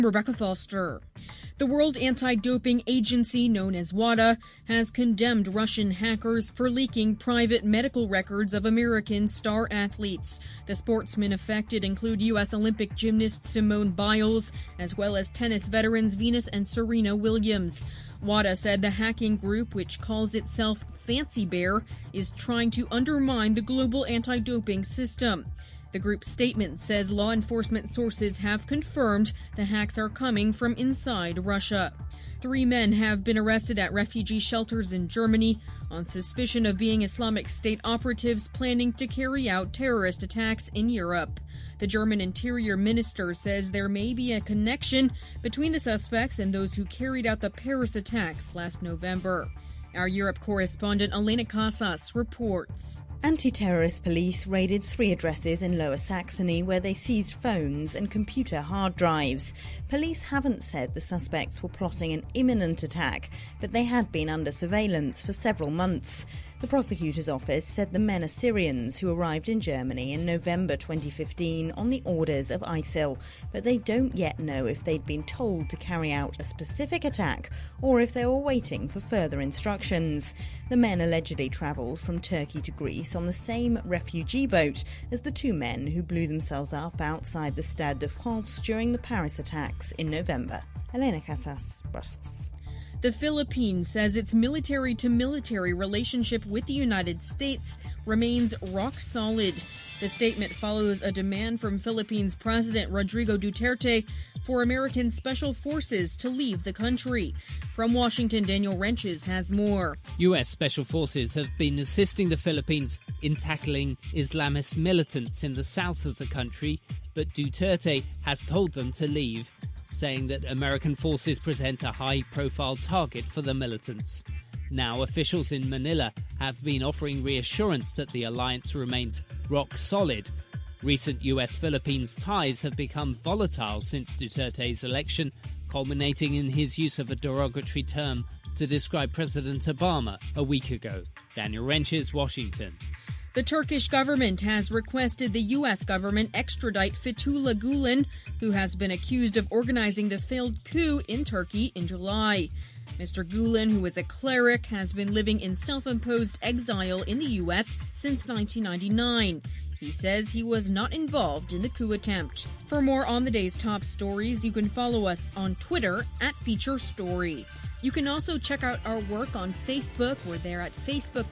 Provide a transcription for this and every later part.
Rebecca Foster. The World Anti-Doping Agency, known as WADA, has condemned Russian hackers for leaking private medical records of American star athletes. The sportsmen affected include U.S. Olympic gymnast Simone Biles, as well as tennis veterans Venus and Serena Williams. WADA said the hacking group, which calls itself Fancy Bear, is trying to undermine the global anti-doping system. The group's statement says law enforcement sources have confirmed the hacks are coming from inside Russia. 3 men have been arrested at refugee shelters in Germany on suspicion of being Islamic State operatives planning to carry out terrorist attacks in Europe. The German Interior Minister says there may be a connection between the suspects and those who carried out the Paris attacks last November. Our Europe correspondent Elena Casas reports. Anti-terrorist police raided 3 addresses in Lower Saxony where they seized phones and computer hard drives. Police haven't said the suspects were plotting an imminent attack, but they had been under surveillance for several months. The prosecutor's office said the men are Syrians who arrived in Germany in November 2015 on the orders of ISIL, but they don't yet know if they'd been told to carry out a specific attack or if they were waiting for further instructions. The men allegedly travelled from Turkey to Greece on the same refugee boat as the 2 men who blew themselves up outside the Stade de France during the Paris attacks in November. Elena Casas, Brussels. The Philippines says its military-to-military relationship with the United States remains rock solid. The statement follows a demand from Philippines President Rodrigo Duterte for American Special Forces to leave the country. From Washington, Daniel Renches has more. U.S. Special Forces have been assisting the Philippines in tackling Islamist militants in the south of the country, but Duterte has told them to leave, saying that American forces present a high-profile target for the militants. Now, officials in Manila have been offering reassurance that the alliance remains rock solid. Recent US-Philippines ties have become volatile since Duterte's election, culminating in his use of a derogatory term to describe President Obama a week ago. Daniel Renches, Washington. The Turkish government has requested the U.S. government extradite Fethullah Gulen, who has been accused of organizing the failed coup in Turkey in July. Mr. Gulen, who is a cleric, has been living in self-imposed exile in the U.S. since 1999. He says he was not involved in the coup attempt. For more on the day's top stories, you can follow us on Twitter @FeatureStory. You can also check out our work on Facebook. We're there at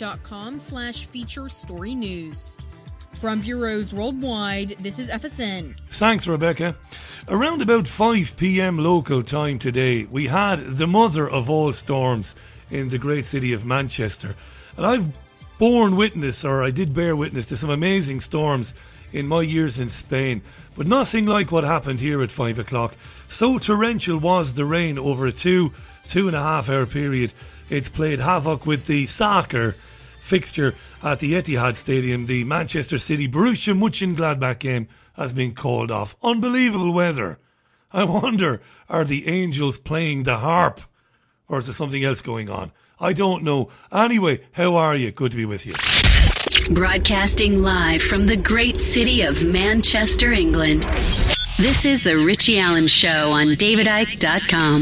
facebook.com/FeatureStoryNews. From bureaus worldwide, this is FSN. Thanks, Rebecca. Around about 5 p.m. local time today, we had the mother of all storms in the great city of Manchester. And I did bear witness to some amazing storms in my years in Spain, but nothing like what happened here at 5 o'clock. So torrential was the rain over a two and a half hour period. It's played havoc with the soccer fixture at the Etihad Stadium. The Manchester City Borussia Mönchengladbach game has been called off. Unbelievable weather. I wonder, are the Angels playing the harp? Or is there something else going on? I don't know. Anyway, how are you? Good to be with you. Broadcasting live from the great city of Manchester, England. This is The Richie Allen Show on DavidIke.com.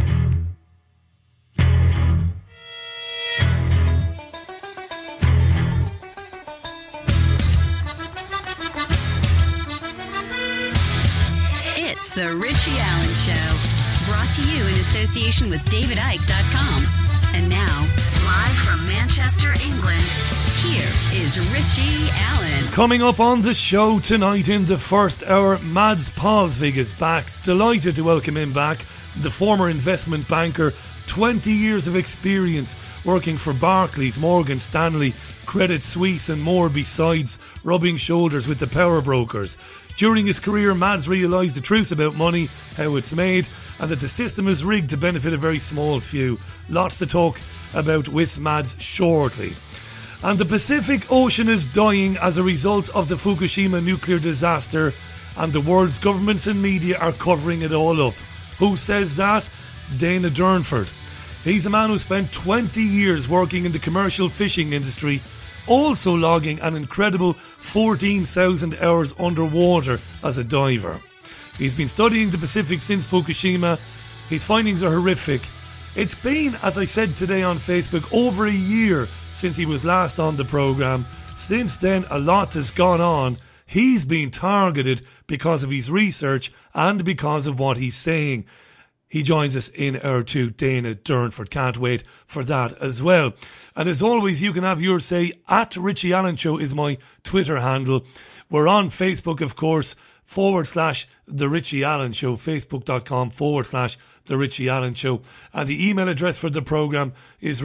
It's The Richie Allen Show, brought to you in association with DavidIke.com. And now, live from Manchester, England, here is Richie Allen. Coming up on the show tonight in the first hour, Mads Pausvig is back. Delighted to welcome him back. The former investment banker, 20 years of experience working for Barclays, Morgan Stanley, Credit Suisse and more, besides rubbing shoulders with the power brokers. During his career, Mads realised the truth about money, how it's made, and that the system is rigged to benefit a very small few. Lots to talk about with Mads shortly. And the Pacific Ocean is dying as a result of the Fukushima nuclear disaster, and the world's governments and media are covering it all up. Who says that? Dana Durnford. He's a man who spent 20 years working in the commercial fishing industry, also logging an incredible 14,000 hours underwater as a diver. He's been studying the Pacific since Fukushima. His findings are horrific. It's been, as I said today on Facebook, over a year since he was last on the programme. Since then, a lot has gone on. He's been targeted because of his research and because of what he's saying. He joins us in hour 2, Dana Durnford. Can't wait for that as well. And as always, you can have your say. At Richie Allen Show is my Twitter handle. We're on Facebook, of course, /The Richie Allen Show, facebook.com /The Richie Allen Show. And the email address for the programme is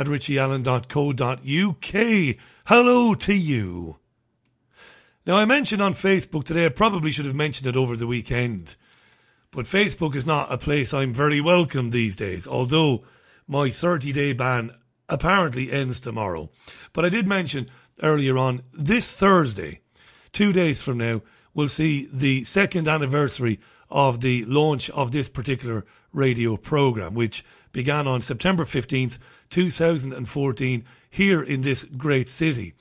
richie@richieallen.co.uk. Hello to you. Now, I mentioned on Facebook today, I probably should have mentioned it over the weekend, but Facebook is not a place I'm very welcome these days, although my 30-day ban apparently ends tomorrow. But I did mention earlier on, this Thursday, 2 days from now, we'll see the second anniversary of the launch of this particular radio programme, which began on September 15th, 2014, here in this great city.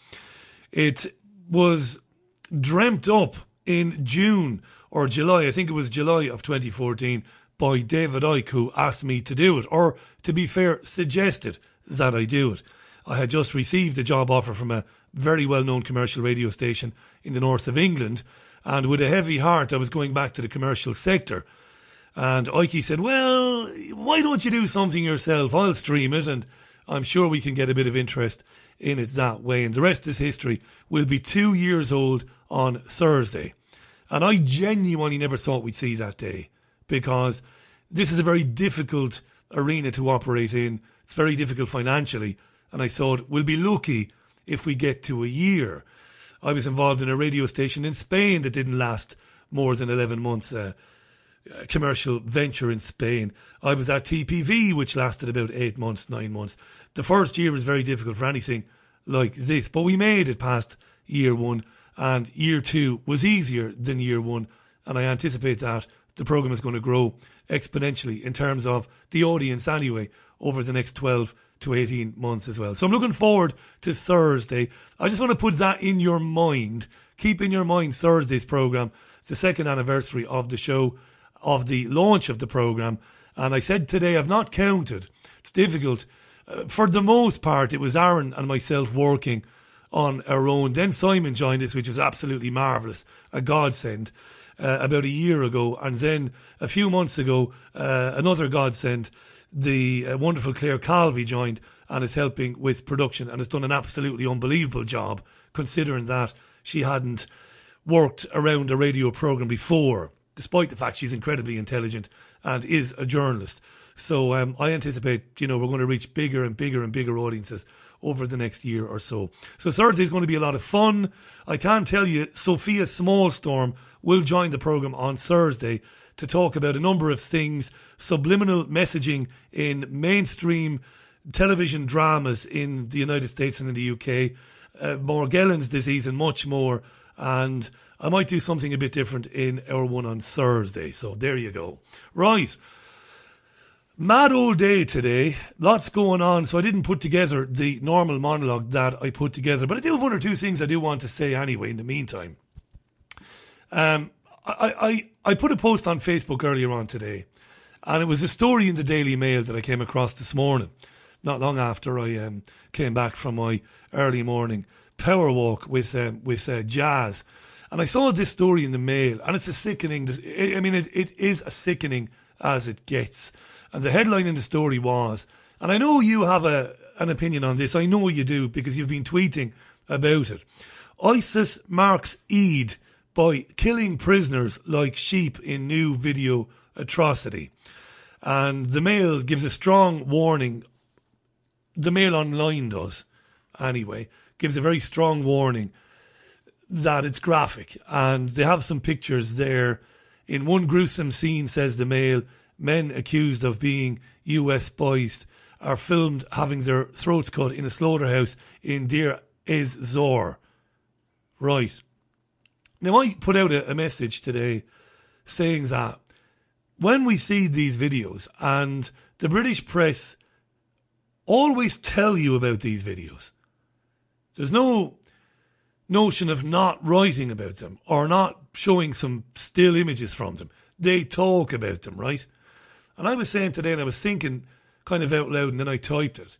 It was dreamt up in June or July, I think it was July of 2014, by David Icke, who asked me to do it, or to be fair, suggested that I do it. I had just received a job offer from a very well-known commercial radio station in the north of England, and with a heavy heart I was going back to the commercial sector. And Icke said, well, why don't you do something yourself? I'll stream it, and I'm sure we can get a bit of interest in it that way. And the rest is history. We'll be 2 years old on Thursday. And I genuinely never thought we'd see that day, because this is a very difficult arena to operate in. It's very difficult financially. And I thought, we'll be lucky if we get to a year. I was involved in a radio station in Spain that didn't last more than 11 months, a commercial venture in Spain. I was at TPV, which lasted about 8 months, 9 months. The first year was very difficult for anything like this, but we made it past year 1, and year 2 was easier than year 1, and I anticipate that the programme is going to grow exponentially in terms of the audience anyway over the next 12 to 18 months as well. So I'm looking forward to Thursday. I just want to put that in your mind. Keep in your mind Thursday's programme. It's the second anniversary of the show, of the launch of the programme. And I said today, I've not counted. It's difficult. For the most part, it was Aaron and myself working on our own. Then Simon joined us, which was absolutely marvellous, a godsend, about a year ago. And then a few months ago, another godsend, the wonderful Claire Calvi joined and is helping with production and has done an absolutely unbelievable job, considering that she hadn't worked around a radio programme before, despite the fact she's incredibly intelligent and is a journalist. So I anticipate, we're going to reach bigger and bigger and bigger audiences over the next year or so. So Thursday is going to be a lot of fun. I can tell you, Sophia Smallstorm will join the programme on Thursday to talk about a number of things, subliminal messaging in mainstream television dramas in the United States and in the UK, Morgellons disease and much more. And I might do something a bit different in hour 1 on Thursday. So there you go. Right. Mad old day today. Lots going on. So I didn't put together the normal monologue that I put together. But I do have one or two things I do want to say anyway in the meantime. I put a post on Facebook earlier on today, and it was a story in the Daily Mail that I came across this morning, not long after I came back from my early morning power walk with Jazz. And I saw this story in the Mail, and it's a sickening, it is as sickening as it gets. And the headline in the story was, and I know you have an opinion on this, I know you do, because you've been tweeting about it. ISIS marks Eid by killing prisoners like sheep in new video atrocity. And the Mail gives a strong warning. The Mail Online does, anyway, gives a very strong warning that it's graphic. And they have some pictures there. In one gruesome scene, says the Mail, men accused of being US spies are filmed having their throats cut in a slaughterhouse in Deir ez-Zor. Right. Now, I put out a message today saying that when we see these videos, and the British press always tell you about these videos, there's no notion of not writing about them or not showing some still images from them. they talk about them, right? And I was saying today, and I was thinking kind of out loud, and then I typed it.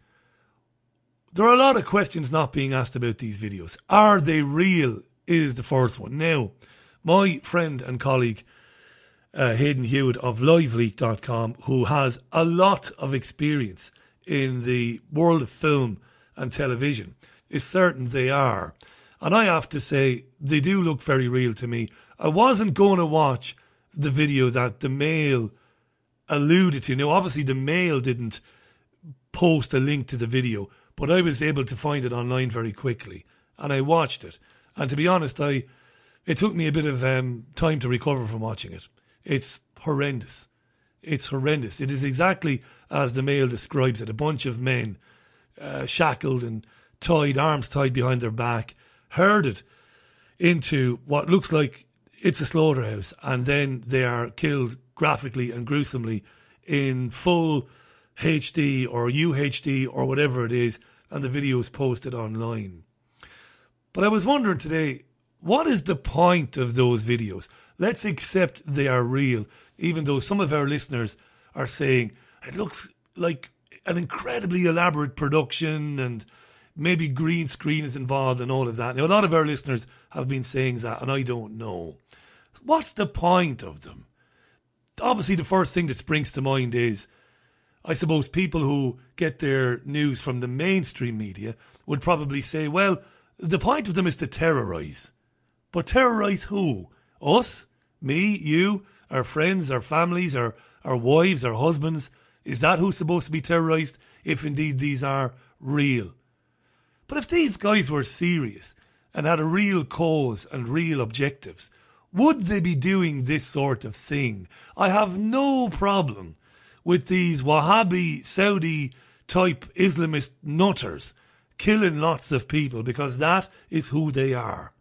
There are a lot of questions not being asked about these videos. Are they real is the first one. Now, my friend and colleague, Hayden Hewitt of LiveLeak.com, who has a lot of experience in the world of film and television, is certain they are. And I have to say, they do look very real to me. I wasn't going to watch the video that the Mail alluded to. Now, obviously, the Mail didn't post a link to the video, but I was able to find it online very quickly. And I watched it. And to be honest, it took me a bit of time to recover from watching it. It's horrendous. It's horrendous. It is exactly as the Mail describes it. A bunch of men shackled and tied, arms tied behind their back, herded into what looks like it's a slaughterhouse, and then they are killed graphically and gruesomely in full HD or UHD or whatever it is, and the video is posted online. But I was wondering today, what is the point of those videos? Let's accept they are real, even though some of our listeners are saying it looks like an incredibly elaborate production and maybe green screen is involved and all of that. Now, a lot of our listeners have been saying that, and I don't know. What's the point of them? Obviously, the first thing that springs to mind is, I suppose, people who get their news from the mainstream media would probably say, well, the point of them is to terrorise. But terrorise who? Us? Me? You? Our friends? Our families? Our wives? Our husbands? Is that who's supposed to be terrorised, if indeed these are real? But if these guys were serious and had a real cause and real objectives, would they be doing this sort of thing? I have no problem with these Wahhabi, Saudi-type Islamist nutters killing lots of people, because that is who they are.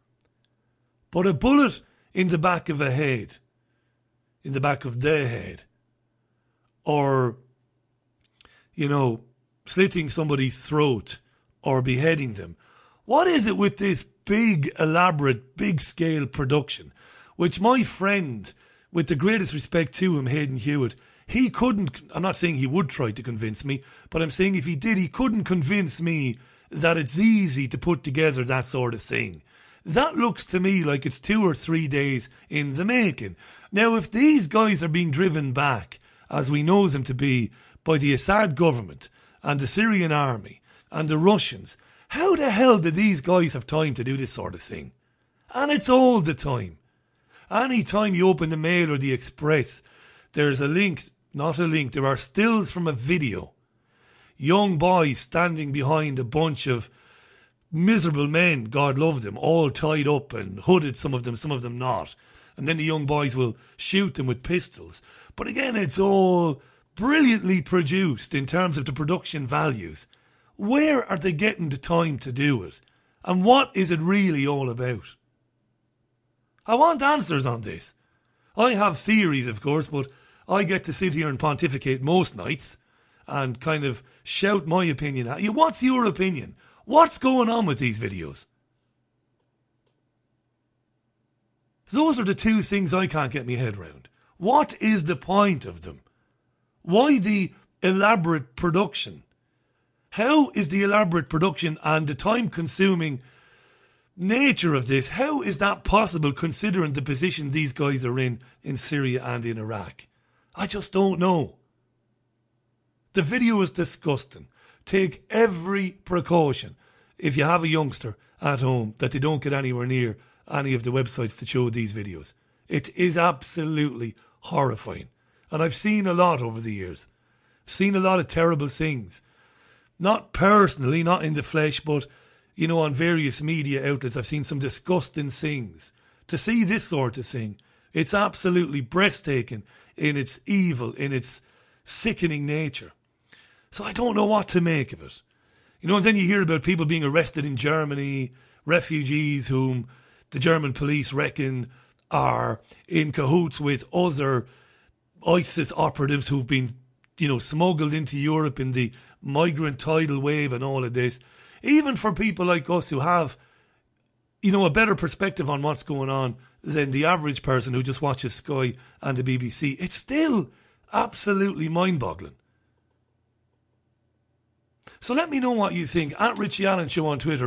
But a bullet in the back of a head, in the back of their head, or, slitting somebody's throat or beheading them. What is it with this big, elaborate, big-scale production, which my friend, with the greatest respect to him, Hayden Hewitt, he couldn't, I'm not saying he would try to convince me, but I'm saying if he did, he couldn't convince me that it's easy to put together that sort of thing. That looks to me like it's 2 or 3 days in the making. Now, if these guys are being driven back, as we know them to be, by the Assad government and the Syrian army and the Russians, how the hell do these guys have time to do this sort of thing? And it's all the time. Any time you open the Mail or the Express, there's a link, not a link, there are stills from a video. Young boys standing behind a bunch of miserable men, God love them, all tied up and hooded, some of them not. And then the young boys will shoot them with pistols. But again, it's all brilliantly produced in terms of the production values. Where are they getting the time to do it? And what is it really all about? I want answers on this. I have theories, of course, but I get to sit here and pontificate most nights and kind of shout my opinion at you. What's your opinion? What's going on with these videos? Those are the two things I can't get my head round. What is the point of them? Why the elaborate production? How is the elaborate production and the time-consuming nature of this, how is that possible considering the position these guys are in Syria and in Iraq? I just don't know. The video is disgusting. Take every precaution, if you have a youngster at home, that they don't get anywhere near any of the websites to show these videos. It is absolutely horrifying. And I've seen a lot over the years. Seen a lot of terrible things. Not personally, not in the flesh, but, on various media outlets, I've seen some disgusting things. To see this sort of thing, it's absolutely breathtaking in its evil, in its sickening nature. So I don't know what to make of it. And then you hear about people being arrested in Germany, refugees whom the German police reckon are in cahoots with other ISIS operatives who've been, smuggled into Europe in the migrant tidal wave and all of this. Even for people like us who have a better perspective on what's going on than the average person who just watches Sky and the BBC. It's still absolutely mind-boggling. So let me know what you think. At Richie Allen Show on Twitter,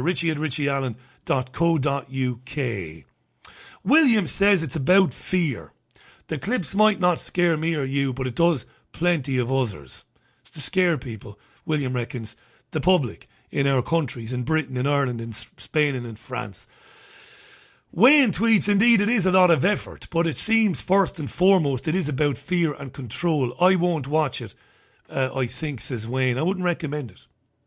richie@richieallen.co.uk. William says it's about fear. The clips might not scare me or you, but it does plenty of others. It's to scare people, William reckons, the public in our countries, in Britain, in Ireland, in Spain and in France. Wayne tweets, indeed it is a lot of effort, but it seems first and foremost it is about fear and control. I won't watch it, I think, says Wayne. I wouldn't recommend it.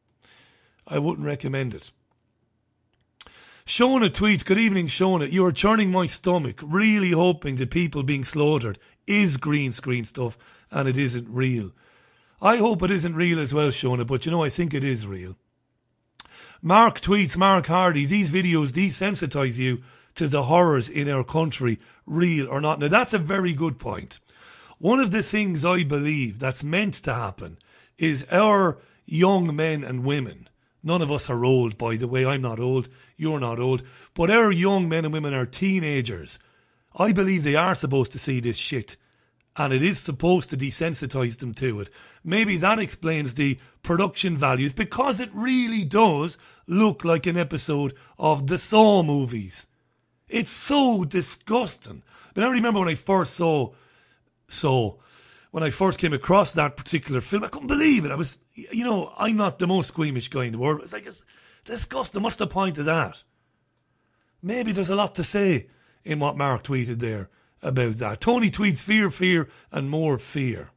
Shona tweets, good evening Shona, you are churning my stomach, really hoping the people being slaughtered is green screen stuff and it isn't real. I hope it isn't real as well, Shona, but I think it is real. Mark tweets, Mark Hardy, these videos desensitise you to the horrors in our country, real or not. Now that's a very good point. One of the things I believe that's meant to happen is our young men and women, none of us are old, by the way, I'm not old, you're not old, but our young men and women, our teenagers, I believe they are supposed to see this shit. And it is supposed to desensitise them to it. Maybe that explains the production values, because it really does look like an episode of the Saw movies. It's so disgusting. But I remember when I first saw Saw, when I first came across that particular film, I couldn't believe it. I was, I'm not the most squeamish guy in the world. It's like, it's disgusting. What's the point of that? Maybe there's a lot to say in what Mark tweeted there about that. Tony tweets, fear, and more fear.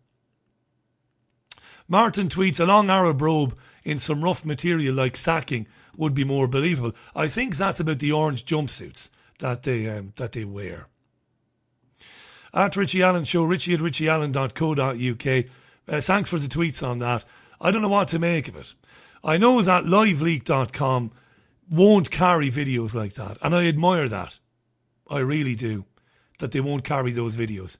Martin tweets, a long Arab robe in some rough material like sacking would be more believable. I think that's about the orange jumpsuits that they wear. At Richie Allen Show, richie@richieallen.co.uk. Thanks for the tweets on that. I don't know what to make of it. I know that liveleak.com won't carry videos like that, and I admire that. I really do, that they won't carry those videos.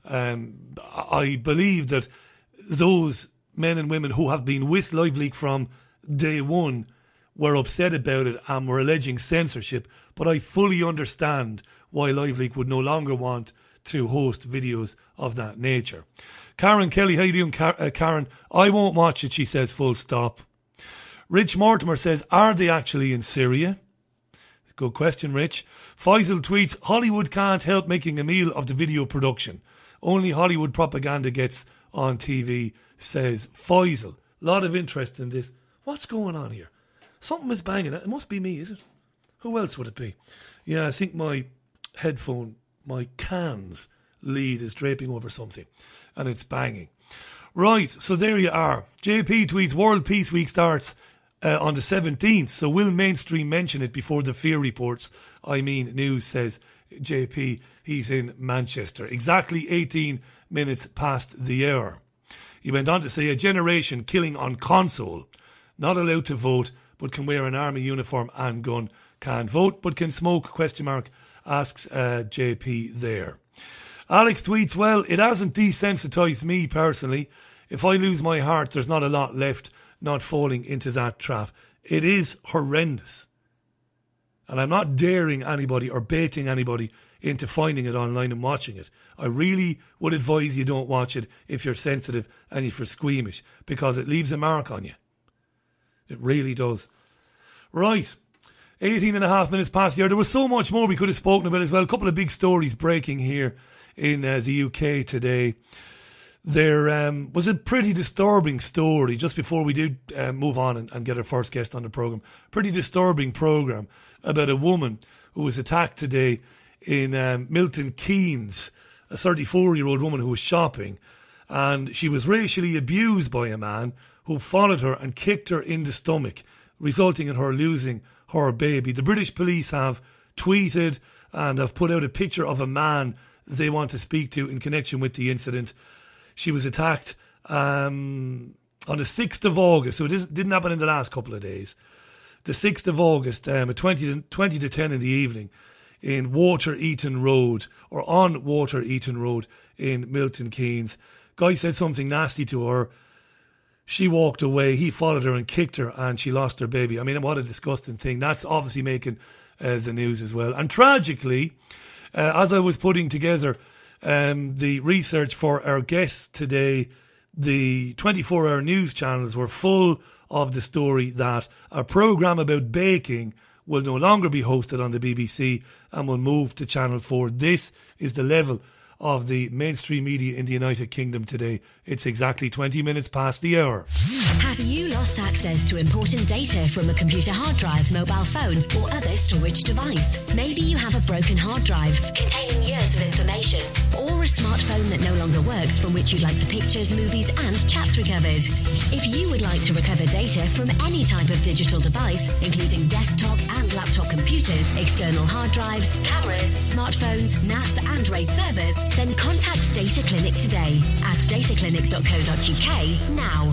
I believe that those men and women who have been with LiveLeak from day one were upset about it and were alleging censorship, but I fully understand why LiveLeak would no longer want to host videos of that nature. Karen Kelly, how you doing, Karen? I won't watch it, she says, full stop. Rich Mortimer says, are they actually in Syria? Good question, Rich. Faisal tweets, Hollywood can't help making a meal of the video production. Only Hollywood propaganda gets on TV, says Faisal. A lot of interest in this. What's going on here? Something is banging. It must be me, is it? Who else would it be? Yeah, I think my headphone, my cans lead is draping over something and it's banging. Right, so there you are. JP tweets, World Peace Week starts on the 17th, so will mainstream mention it before the fear reports? I mean news, says JP. He's in Manchester. Exactly 18 minutes past the hour. He went on to say, a generation killing on console, not allowed to vote, but can wear an army uniform and gun. Can't vote, but can smoke, ? Asks JP there. Alex tweets, well, it hasn't desensitised me personally. If I lose my heart, there's not a lot left not falling into that trap. It is horrendous. And I'm not daring anybody or baiting anybody into finding it online and watching it. I really would advise you don't watch it if you're sensitive and if you're squeamish, because it leaves a mark on you. It really does. Right. 18 and a half minutes past the hour. There was so much more we could have spoken about as well. A couple of big stories breaking here in the UK today. There was a pretty disturbing story just before we did move on and get our first guest on the programme. Pretty disturbing programme about a woman who was attacked today in Milton Keynes, a 34-year-old woman who was shopping, and she was racially abused by a man who followed her and kicked her in the stomach, resulting in her losing her baby. The British police have tweeted and have put out a picture of a man they want to speak to in connection with the incident. She was attacked on the 6th of August, so it didn't happen in the last couple of days. The 6th of August, at 20 to 10 in the evening, in Water Eaton Road, or on Water Eaton Road in Milton Keynes. Guy said something nasty to her. She walked away, he followed her and kicked her, and she lost her baby. I mean, what a disgusting thing. That's obviously making the news as well. And tragically, as I was putting together the research for our guests today, the 24-hour news channels were full of the story that a programme about baking will no longer be hosted on the BBC and will move to Channel 4. This is the level of the mainstream media in the United Kingdom today. It's exactly 20 minutes past the hour. Have you lost access to important data from a computer hard drive, mobile phone, or other storage device? Maybe you have a broken hard drive containing years of information, or a smartphone that no longer works from which you'd like the pictures, movies, and chats recovered. If you would like to recover data from any type of digital device, including desktop and laptop computers, external hard drives, cameras, smartphones, NAS, and RAID servers, then contact Data Clinic today at dataclinic.co.uk now.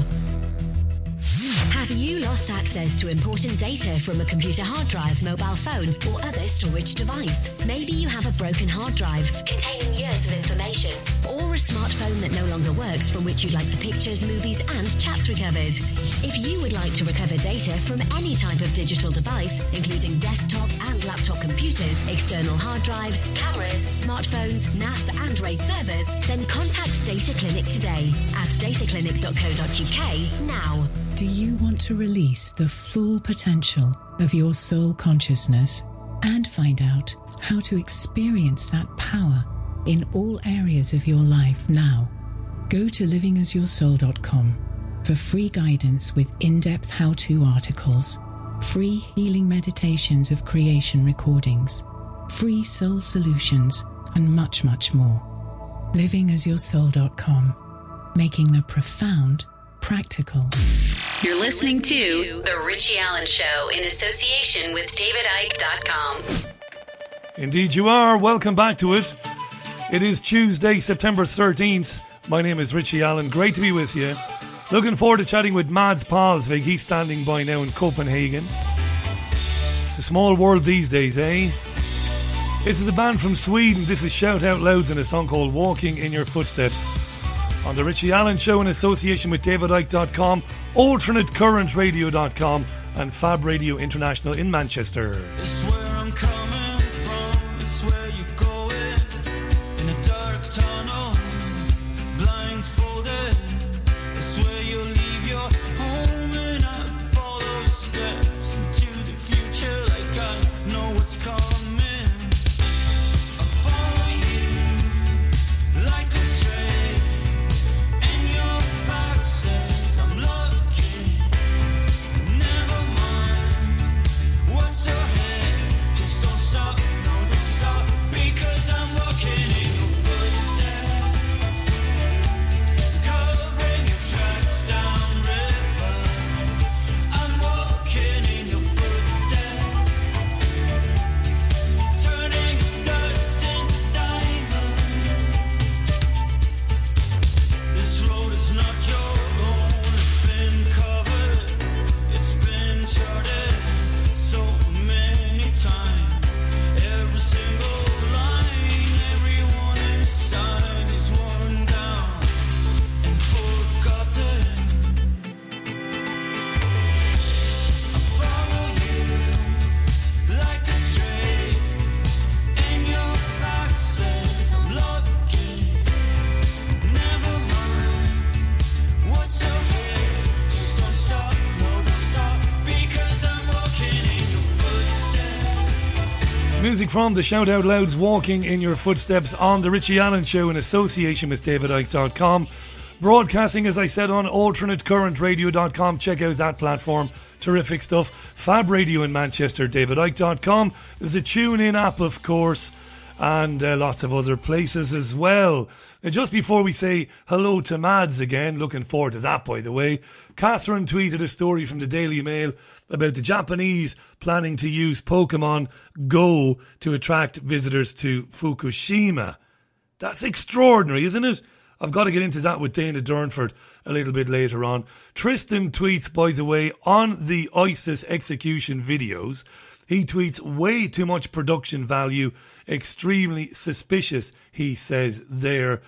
Have you lost access to important data from a computer hard drive, mobile phone, or other storage device? Maybe you have a broken hard drive containing years of information, or a smartphone that no longer works from which you'd like the pictures, movies, and chats recovered. If you would like to recover data from any type of digital device, including desktop and laptop computers, external hard drives, cameras, smartphones, NAS, and RAID servers, then contact Data Clinic today at dataclinic.co.uk now. Do you want to release the full potential of your soul consciousness and find out how to experience that power in all areas of your life now? Go to livingasyoursoul.com for free guidance with in-depth how-to articles, free healing meditations of creation recordings, free soul solutions, and much, much more. livingasyoursoul.com, making the profound practical. You're listening to The Richie Allen Show in association with DavidIke.com. Indeed you are. Welcome back to it. It is Tuesday, September 13th. My name is Richie Allen. Great to be with you. Looking forward to chatting with Mads Palsvig. He's standing by now in Copenhagen. It's a small world these days, eh? This is a band from Sweden. This is Shout Out Louds and a song called Walking in Your Footsteps. On The Richie Allen Show in association with DavidIke.com, AlternateCurrentRadio.com and Fab Radio International in Manchester. It's where I'm coming from, it's where you're going, in a dark tunnel, blindfolded. It's where you leave your home and I follow the steps into the future like I know what's coming. I follow you like a stray, and your back says I'm lucky. Never mind what's ahead, just don't stop, no don't stop, because I'm walking in your footsteps, covering your tracks down river. I'm walking in your footsteps, turning dust into diamond. This road is not your own, it's been covered, it's been charted so many times. Every single line, everyone inside is worn down and forgotten. I follow you like a stray, and your back says I'm lucky. Never mind what's ahead, just don't stop, no don't stop, because I'm walking in your footsteps. Music from the Shout Out Louds, Walking in Your Footsteps on The Richie Allen Show in association with DavidIke.com. Broadcasting, as I said, on AlternateCurrentRadio.com. Check out that platform. Terrific stuff. Fab Radio in Manchester, DavidIke.com. There's a TuneIn app, of course, and lots of other places as well. Now, just before we say hello to Mads again, looking forward to that, by the way, Catherine tweeted a story from the Daily Mail about the Japanese planning to use Pokemon Go to attract visitors to Fukushima. That's extraordinary, isn't it? I've got to get into that with Dana Durnford a little bit later on. Tristan tweets, by the way, on the ISIS execution videos. He tweets, way too much production value, extremely suspicious, he says there.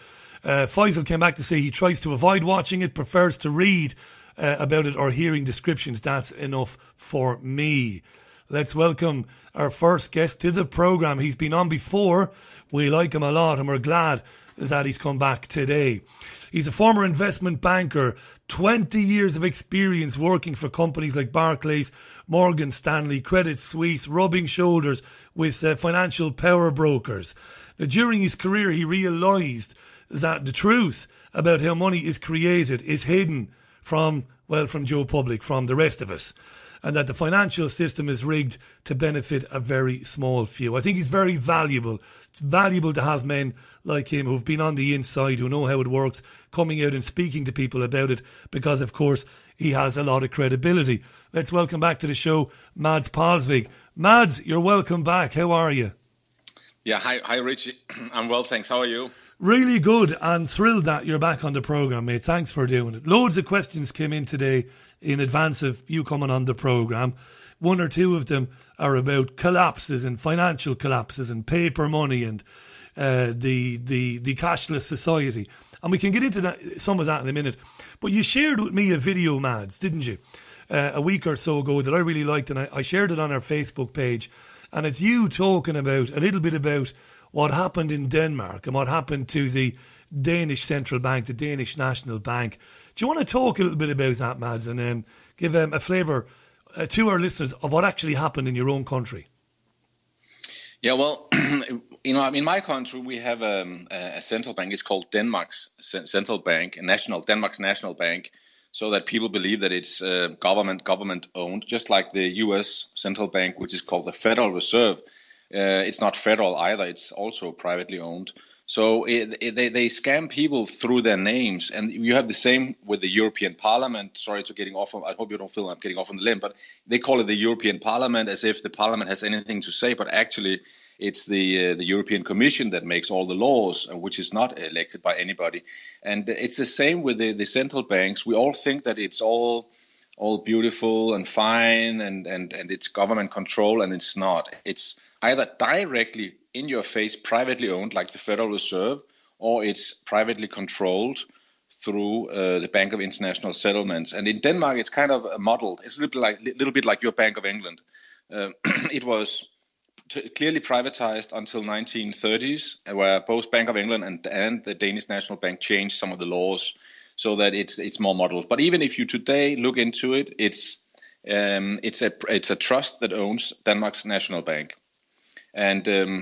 Faisal came back to say he tries to avoid watching it, prefers to read about it or hearing descriptions. That's enough for me. Let's welcome our first guest to the programme. He's been on before. We like him a lot and we're glad that he's come back today. He's a former investment banker, 20 years of experience working for companies like Barclays, Morgan Stanley, Credit Suisse, rubbing shoulders with financial power brokers. Now, during his career, he realised that the truth about how money is created is hidden from Joe Public, from the rest of us, and that the financial system is rigged to benefit a very small few. I think he's very valuable. It's valuable to have men like him who've been on the inside, who know how it works, coming out and speaking to people about it, because, of course, he has a lot of credibility. Let's welcome back to the show, Mads Palsvig. Mads, you're welcome back. How are you? Yeah, hi Richie. I'm well, thanks. How are you? Really good, and thrilled that you're back on the programme, mate. Thanks for doing it. Loads of questions came in today in advance of you coming on the programme. One or two of them are about collapses and financial collapses and paper money and the cashless society. And we can get into some of that in a minute. But you shared with me a video, Mads, didn't you? A week or so ago that I really liked, and I shared it on our Facebook page. And it's you talking about a little bit about what happened in Denmark and what happened to the Danish Central Bank, the Danish National Bank. Do you want to talk a little bit about that, Mads, and give a flavour to our listeners of what actually happened in your own country? Yeah, well, in my country, we have a central bank. It's called Denmark's Central Bank, Denmark's National Bank, so that people believe that it's government owned, just like the U.S. Central Bank, which is called the Federal Reserve. It's not federal either. It's also privately owned. So they scam people through their names. And you have the same with the European Parliament. Sorry to getting off. I hope you don't feel I'm getting off on the limb. But they call it the European Parliament as if the Parliament has anything to say. But actually, it's the European Commission that makes all the laws, which is not elected by anybody. And it's the same with the central banks. We all think that it's all beautiful and fine and it's government control, and it's not. It's either directly in your face, privately owned, like the Federal Reserve, or it's privately controlled through the Bank of International Settlements. And in Denmark, it's kind of modeled. It's a little bit like your Bank of England. It was clearly privatized until 1930s, where both Bank of England and the Danish National Bank changed some of the laws so that it's more modeled. But even if you today look into it, it's a trust that owns Denmark's National Bank. And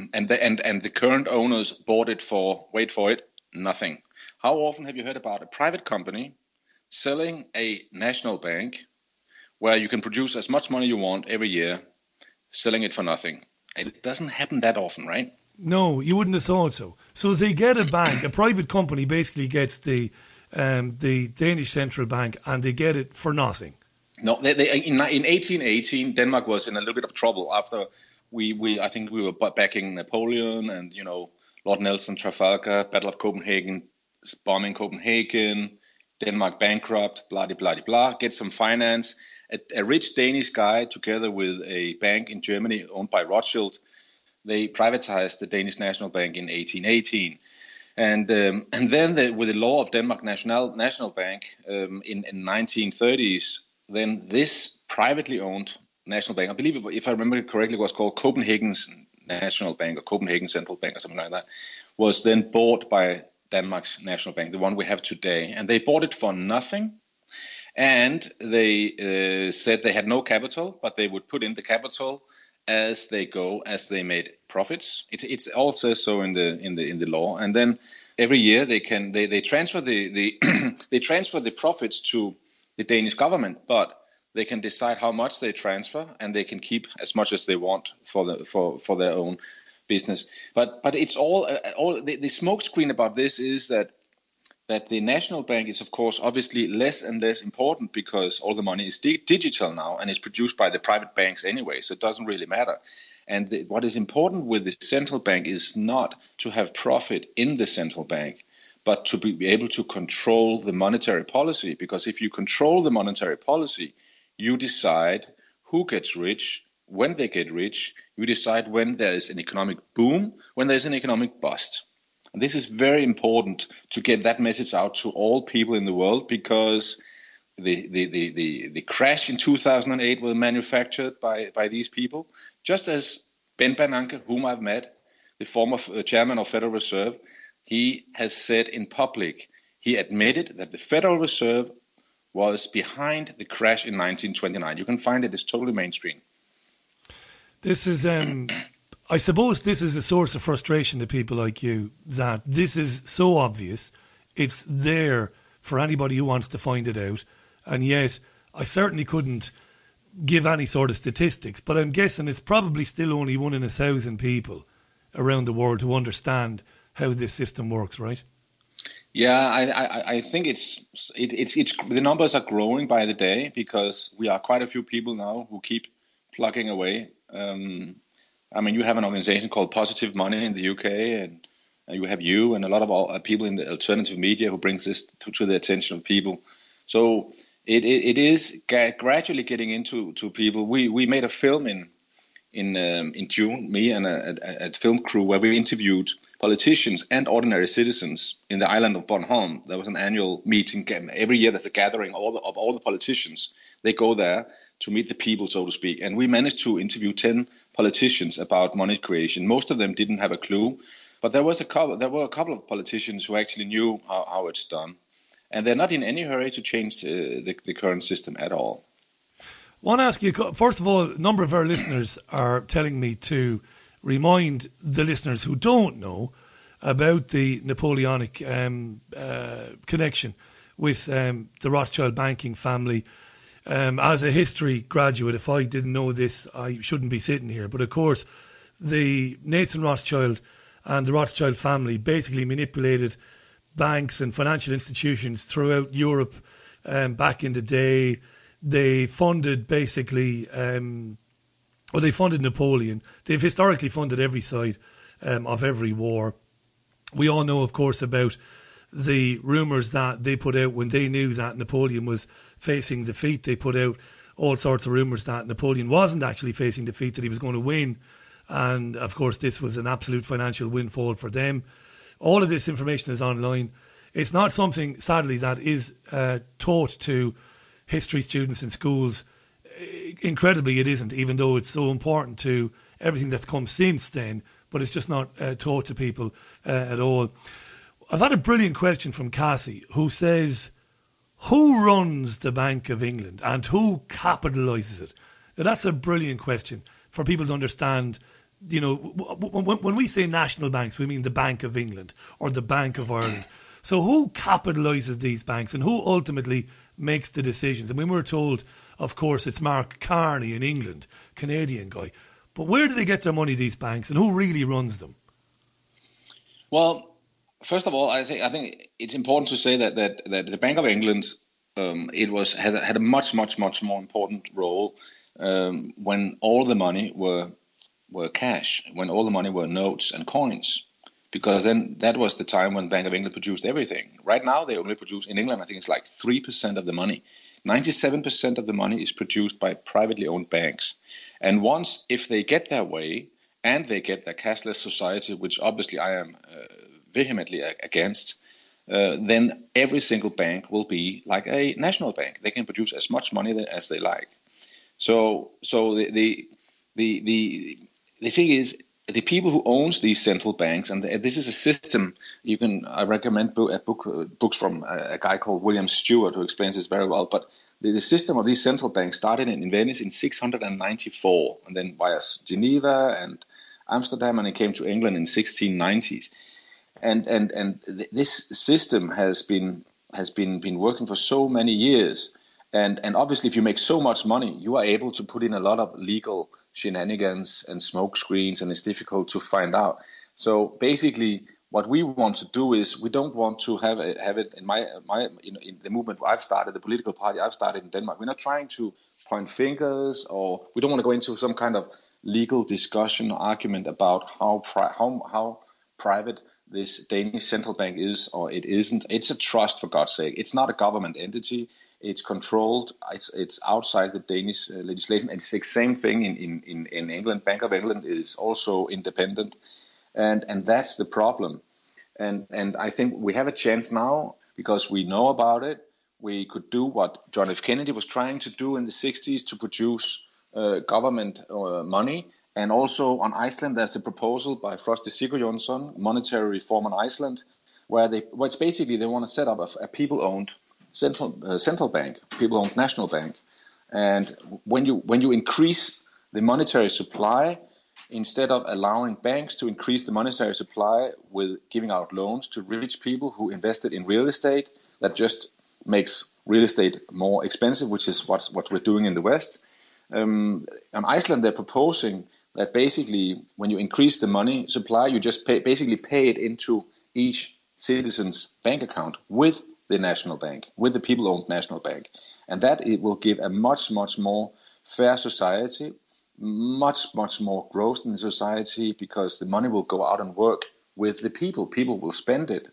the current owners bought it for, wait for it, nothing. How often have you heard about a private company selling a national bank where you can produce as much money you want every year, selling it for nothing? It doesn't happen that often, right? No, you wouldn't have thought so. So they get a bank, a private company basically gets the Danish Central Bank, and they get it for nothing. No, in 1818, Denmark was in a little bit of trouble after I think we were backing Napoleon and, Lord Nelson, Trafalgar, Battle of Copenhagen, bombing Copenhagen, Denmark bankrupt, blah, blah, blah, get some finance. A rich Danish guy, together with a bank in Germany owned by Rothschild, they privatized the Danish National Bank in 1818. And then with the law of Denmark National Bank in 1930s, then this privately owned National Bank, I believe, if I remember it correctly, it was called Copenhagen's National Bank or Copenhagen Central Bank or something like that, was then bought by Denmark's National Bank, the one we have today. And they bought it for nothing. And they said they had no capital, but they would put in the capital as they made profits. It all says so in the law. And then every year they transfer the they transfer the profits to the Danish government, but they can decide how much they transfer, and they can keep as much as they want for their own business. But it's all the smokescreen about this is that the national bank is, of course, obviously less and less important because all the money is digital now and is produced by the private banks anyway, so it doesn't really matter. And what is important with the central bank is not to have profit in the central bank, but to be able to control the monetary policy. Because if you control the monetary policy, you decide who gets rich, when they get rich. You decide when there is an economic boom, when there is an economic bust. And this is very important to get that message out to all people in the world, because the crash in 2008 was manufactured by these people, just as Ben Bernanke, whom I've met, the former chairman of Federal Reserve, he has said in public, he admitted that the Federal Reserve was behind the crash in 1929. You can find it; it's totally mainstream. This is, I suppose, this is a source of frustration to people like you, that this is so obvious. It's there for anybody who wants to find it out. And yet, I certainly couldn't give any sort of statistics, but I'm guessing it's probably still only 1 in 1,000 people around the world who understand how this system works, right? Yeah, I think it's the numbers are growing by the day, because we are quite a few people now who keep plugging away. I mean, you have an organization called Positive Money in the UK, and you have you and a lot of people in the alternative media who brings this to the attention of people. So it is gradually getting into people. We made a film in June, me and a film crew, where we interviewed politicians and ordinary citizens in the island of Bornholm. There was an annual meeting. Every year there's a gathering of all the politicians. They go there to meet the people, so to speak. And we managed to interview 10 politicians about money creation. Most of them didn't have a clue, but there were a couple of politicians who actually knew how it's done. And they're not in any hurry to change the current system at all. I want to ask you, first of all, a number of our listeners are telling me to remind the listeners who don't know about the Napoleonic connection with the Rothschild banking family. As a history graduate, if I didn't know this, I shouldn't be sitting here. But of course, the Nathan Rothschild and the Rothschild family basically manipulated banks and financial institutions throughout Europe back in the day. They funded basically, they funded Napoleon. They've historically funded every side of every war. We all know, of course, about the rumours that they put out when they knew that Napoleon was facing defeat. They put out all sorts of rumours that Napoleon wasn't actually facing defeat, that he was going to win. And, of course, this was an absolute financial windfall for them. All of this information is online. It's not something, sadly, that is taught to history students in schools. Incredibly, it isn't, even though it's so important to everything that's come since then, but it's just not taught to people at all. I've had a brilliant question from Cassie, who says, who runs the Bank of England and who capitalises it? Now, that's a brilliant question for people to understand. You know, when we say national banks, we mean the Bank of England or the Bank of Ireland. So who capitalises these banks and who ultimately makes the decisions? I mean, we're told, of course, it's Mark Carney in England, Canadian guy. But where do they get their money, these banks, and who really runs them? Well, first of all, I think it's important to say that the Bank of England had a much more important role when all the money were cash, when all the money were notes and coins, because then that was the time when Bank of England produced everything. Right now, they only produce, in England, I think it's like 3% of the money. 97% of the money is produced by privately owned banks. And once, if they get their way and they get their cashless society, which obviously I am vehemently against, then every single bank will be like a national bank. They can produce as much money as they like. So the thing is, the people who owns these central banks, and this is a system. I recommend books from a guy called William Stewart, who explains this very well. But the system of these central banks started in Venice in 694, and then via Geneva and Amsterdam, and it came to England in 1690s. And this system has been working for so many years. And obviously, if you make so much money, you are able to put in a lot of legal shenanigans and smoke screens, and it's difficult to find out. So basically, what we want to do is we don't want to have it in in the movement I've started, the political party I've started in Denmark. We're not trying to point fingers, or we don't want to go into some kind of legal discussion or argument about how private this Danish central bank is or it isn't. It's a trust, for God's sake. It's not a government entity. It's controlled. It's outside the Danish legislation. And it's the same thing in England. Bank of England is also independent, and that's the problem. And I think we have a chance now because we know about it. We could do what John F. Kennedy was trying to do in the 60s to produce government money. And also on Iceland, there's a proposal by Frosti Sigurjónsson, monetary reform on Iceland, where it's basically they want to set up a people-owned central bank, people-owned national bank. And when you increase the monetary supply, instead of allowing banks to increase the monetary supply with giving out loans to rich people who invested in real estate, that just makes real estate more expensive, which is what we're doing in the West. On Iceland, they're proposing that basically when you increase the money supply, you just basically pay it into each citizen's bank account with the national bank, with the people-owned national bank. And that it will give a much, much more fair society, much, much more growth in the society, because the money will go out and work with the people. People will spend it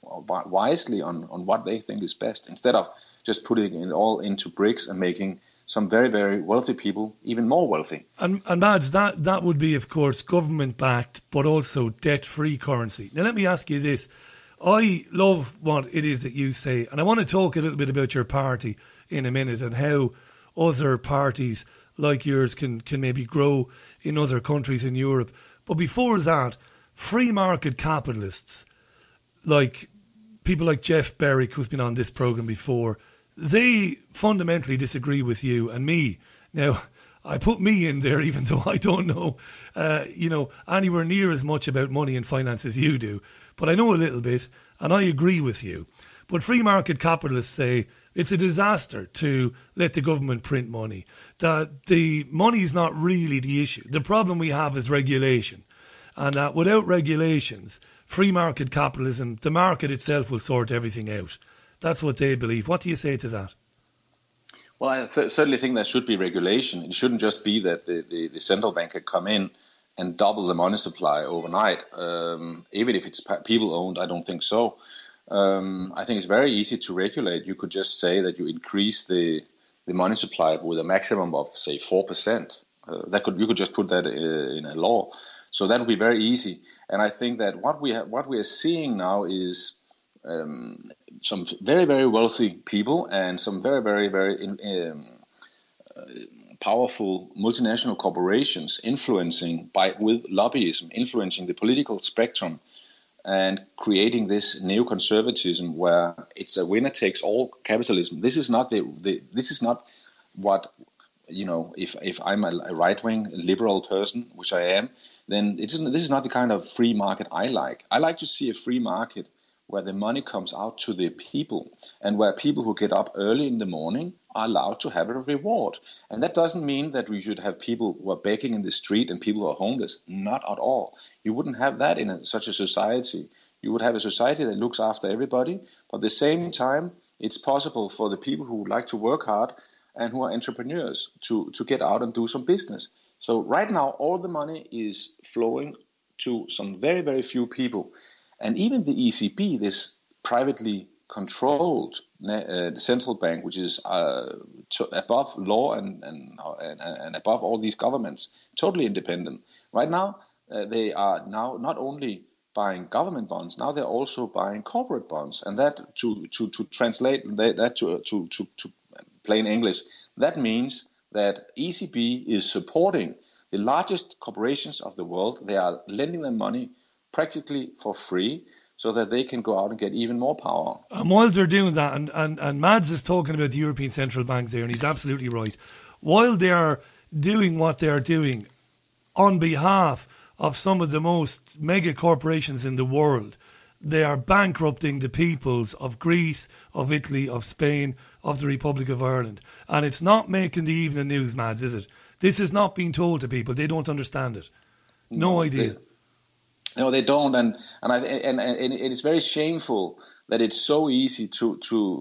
wisely on what they think is best, instead of just putting it all into bricks and making some very, very wealthy people even more wealthy. And Mads, that would be, of course, government-backed, but also debt-free currency. Now, let me ask you this. I love what it is that you say, and I want to talk a little bit about your party in a minute and how other parties like yours can maybe grow in other countries in Europe. But before that, free market capitalists, like people like Jeff Berwick, who's been on this programme before, they fundamentally disagree with you and me. Now, I put me in there even though I don't know, anywhere near as much about money and finance as you do. But I know a little bit, and I agree with you. But free market capitalists say it's a disaster to let the government print money, that the money is not really the issue. The problem we have is regulation, and that without regulations, free market capitalism, the market itself will sort everything out. That's what they believe. What do you say to that? Well, I certainly think there should be regulation. It shouldn't just be that the central bank can come in and double the money supply overnight. Even if it's people-owned, I don't think so. I think it's very easy to regulate. You could just say that you increase the money supply with a maximum of, say, 4%. You could just put that in a law. So that would be very easy. And I think that what we are seeing now is some very, very wealthy people and some very, very, very powerful multinational corporations influencing with lobbyism, influencing the political spectrum and creating this neoconservatism where it's a winner-takes-all capitalism. This is not this is not what, if I'm a right-wing liberal person, which I am, then this is not the kind of free market I like. I like to see a free market where the money comes out to the people and where people who get up early in the morning are allowed to have a reward. And that doesn't mean that we should have people who are begging in the street and people who are homeless. Not at all. You wouldn't have that in such a society. You would have a society that looks after everybody, but at the same time, it's possible for the people who would like to work hard and who are entrepreneurs to get out and do some business. So right now, all the money is flowing to some very, very few people. And even the ECB, this privately controlled central bank, which is above law and above all these governments, totally independent. Right now, they are now not only buying government bonds, now they're also buying corporate bonds. And that, to translate that to plain English, that means that ECB is supporting the largest corporations of the world. They are lending them money practically for free, so that they can go out and get even more power. And while they're doing that, and Mads is talking about the European central banks there, and he's absolutely right. While they are doing what they're doing on behalf of some of the most mega corporations in the world, they are bankrupting the peoples of Greece, of Italy, of Spain, of the Republic of Ireland. And it's not making the evening news, Mads, is it? This is not being told to people. They don't understand it. No idea. No, they don't, and it's very shameful that it's so easy to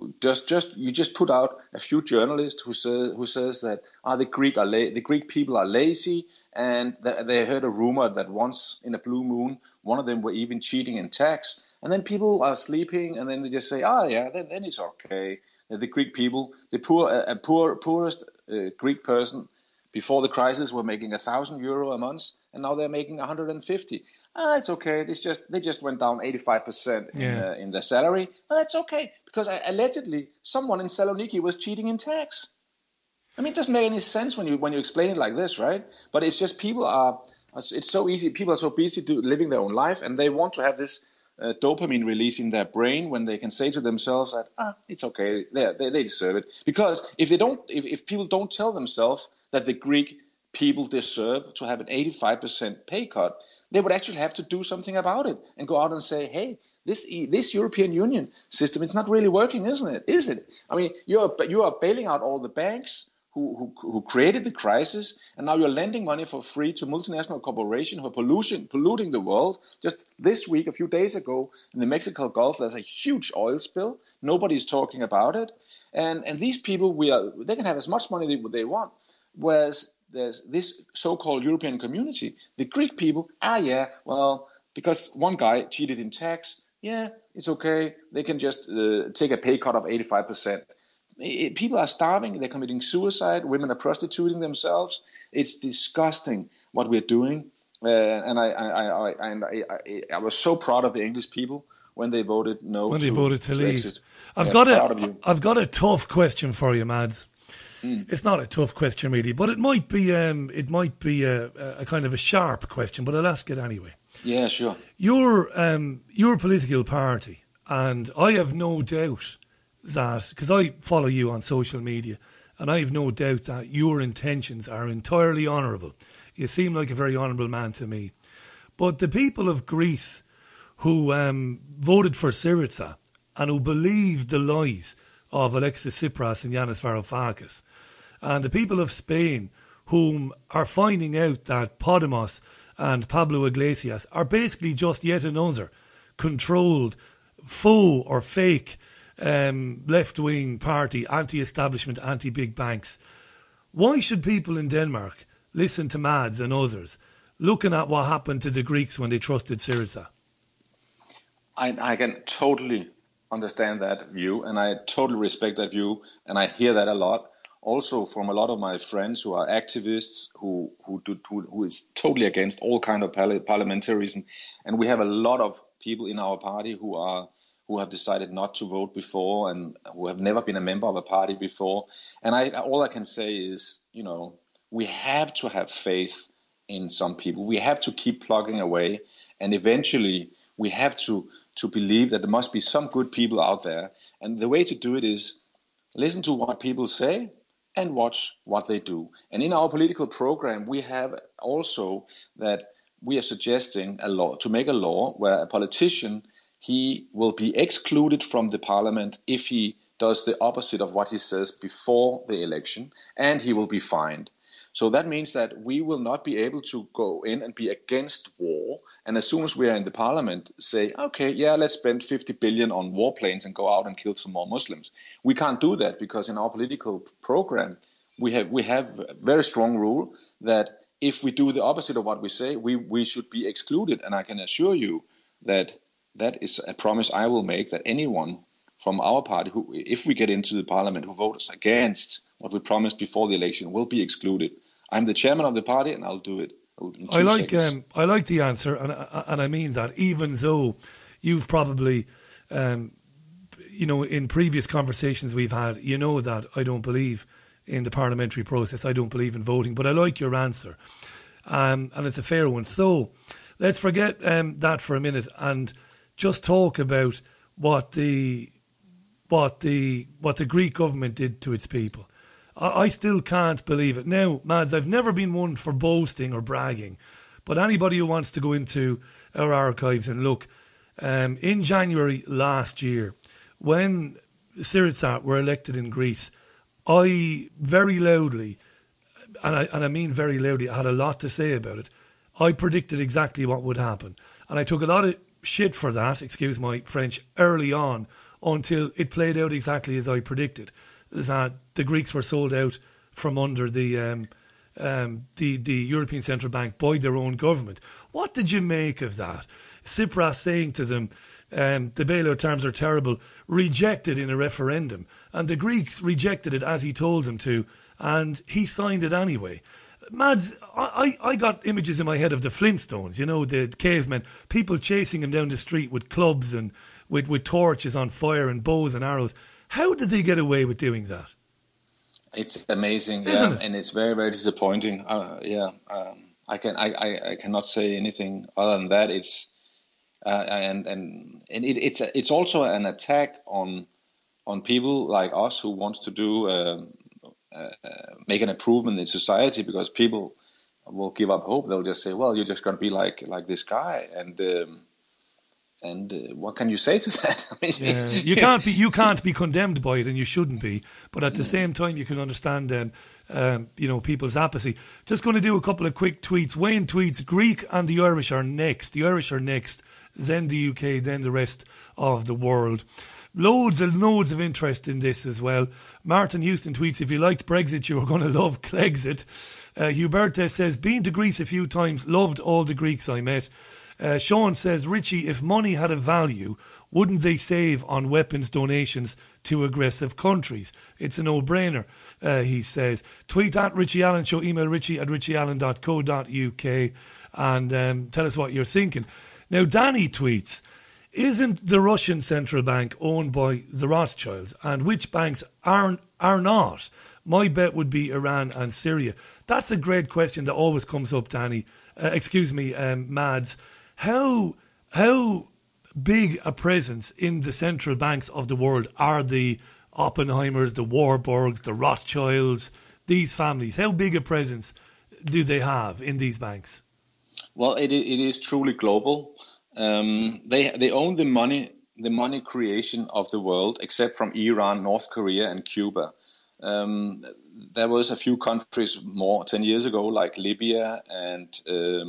just put out a few journalists who says that the Greek people are lazy, and they heard a rumor that once in a blue moon one of them were even cheating in tax, and then people are sleeping, and then they just say, then it's okay. The Greek people, the poorest Greek person before the crisis were making €1,000 a month. and now they're making 150. It's okay. They just went down 85% in their salary. That's okay, because allegedly someone in Saloniki was cheating in tax. I mean, it doesn't make any sense when you explain it like this, right? But it's just it's so easy. People are so busy living their own life, and they want to have this dopamine release in their brain when they can say to themselves that it's okay, they deserve it. Because if people don't tell themselves that the Greek people deserve to have an 85% pay cut, they would actually have to do something about it and go out and say, hey, this European Union system, it's not really working, isn't it? Is it? I mean, you are bailing out all the banks who created the crisis, and now you're lending money for free to multinational corporations who are polluting the world. Just this week, a few days ago, in the Mexican Gulf, there's a huge oil spill. Nobody's talking about it. And these people, they can have as much money they want. Whereas there's this so-called European community, the Greek people, because one guy cheated in tax, it's okay. They can just take a pay cut of 85%. People are starving. They're committing suicide. Women are prostituting themselves. It's disgusting what we're doing. And I was so proud of the English people when they voted no. When they voted to leave. Exit. I've got a tough question for you, Mads. It's not a tough question really, but it might be a kind of a sharp question. But I'll ask it anyway. Yeah, sure. Your political party, and I have no doubt that, because I follow you on social media, and I have no doubt that your intentions are entirely honourable. You seem like a very honourable man to me. But the people of Greece who voted for Syriza and who believed the lies of Alexis Tsipras and Yanis Varoufakis, and the people of Spain whom are finding out that Podemos and Pablo Iglesias are basically just yet another controlled faux or fake left-wing party, anti-establishment, anti-big banks. Why should people in Denmark listen to Mads and others looking at what happened to the Greeks when they trusted Syriza? I can totally understand that view, and I totally respect that view, and I hear that a lot. Also from a lot of my friends who are activists who is totally against all kind of parliamentarism, and we have a lot of people in our party who have decided not to vote before and who have never been a member of a party before. And all I can say is, we have to have faith in some people. We have to keep plugging away, and eventually we have to believe that there must be some good people out there. And the way to do it is listen to what people say and watch what they do. And in our political program, we have also that we are suggesting to make a law where a politician, he will be excluded from the parliament if he does the opposite of what he says before the election, and he will be fined. So that means that we will not be able to go in and be against war. And as soon as we are in the parliament, say, okay, let's spend 50 billion on warplanes and go out and kill some more Muslims. We can't do that because in our political program, we have a very strong rule that if we do the opposite of what we say, we should be excluded. And I can assure you that is a promise I will make, that anyone from our party, who, if we get into the parliament, who votes against what we promised before the election, will be excluded. I'm the chairman of the party, and I'll do it. I like the answer, and I mean that. Even though you've probably, in previous conversations we've had, that I don't believe in the parliamentary process. I don't believe in voting, but I like your answer, and it's a fair one. So let's forget that for a minute and just talk about what the Greek government did to its people. I still can't believe it. Now, Mads, I've never been one for boasting or bragging, but anybody who wants to go into our archives and look, in January last year, when Syriza were elected in Greece, I very loudly, and I mean very loudly, I had a lot to say about it. I predicted exactly what would happen. And I took a lot of shit for that, excuse my French, early on, until it played out exactly as I predicted. That the Greeks were sold out from under the European Central Bank by their own government. What did you make of that? Tsipras saying to them, the bailout terms are terrible, rejected in a referendum. And the Greeks rejected it as he told them to, and he signed it anyway. Mads, I got images in my head of the Flintstones, you know, the cavemen, people chasing him down the street with clubs and with torches on fire and bows and arrows. How did they get away with doing that? It's amazing, Isn't it? and it's very, very disappointing. I cannot say anything other than that. It's it's also an attack on people like us who want to do make an improvement in society, because people will give up hope. They'll just say, "Well, you're just going to be like this guy," and what can you say to that? I mean, you can't be condemned by it, and you shouldn't be. But at the same time, you can understand people's apathy. Just going to do a couple of quick tweets. Wayne tweets: Greek and the Irish are next. The Irish are next, then the UK, then the rest of the world. Loads of interest in this as well. Martin Houston tweets: if you liked Brexit, you were going to love Clegsit. Huberta says, been to Greece a few times, loved all the Greeks I met. Sean says, Richie, if money had a value, wouldn't they save on weapons donations to aggressive countries? It's a no-brainer, he says. Tweet at Richie Allen Show, email richie@richieallen.co.uk and tell us what you're thinking. Now, Danny tweets, isn't the Russian central bank owned by the Rothschilds? And which banks are not? My bet would be Iran and Syria. That's a great question that always comes up, Danny. Mads. How big a presence in the central banks of the world are the Oppenheimers, the Warburgs, the Rothschilds, these families? How big a presence do they have in these banks? Well, it is truly global. They own the money creation of the world, except from Iran, North Korea, and Cuba. There was a few countries more 10 years ago, like Libya and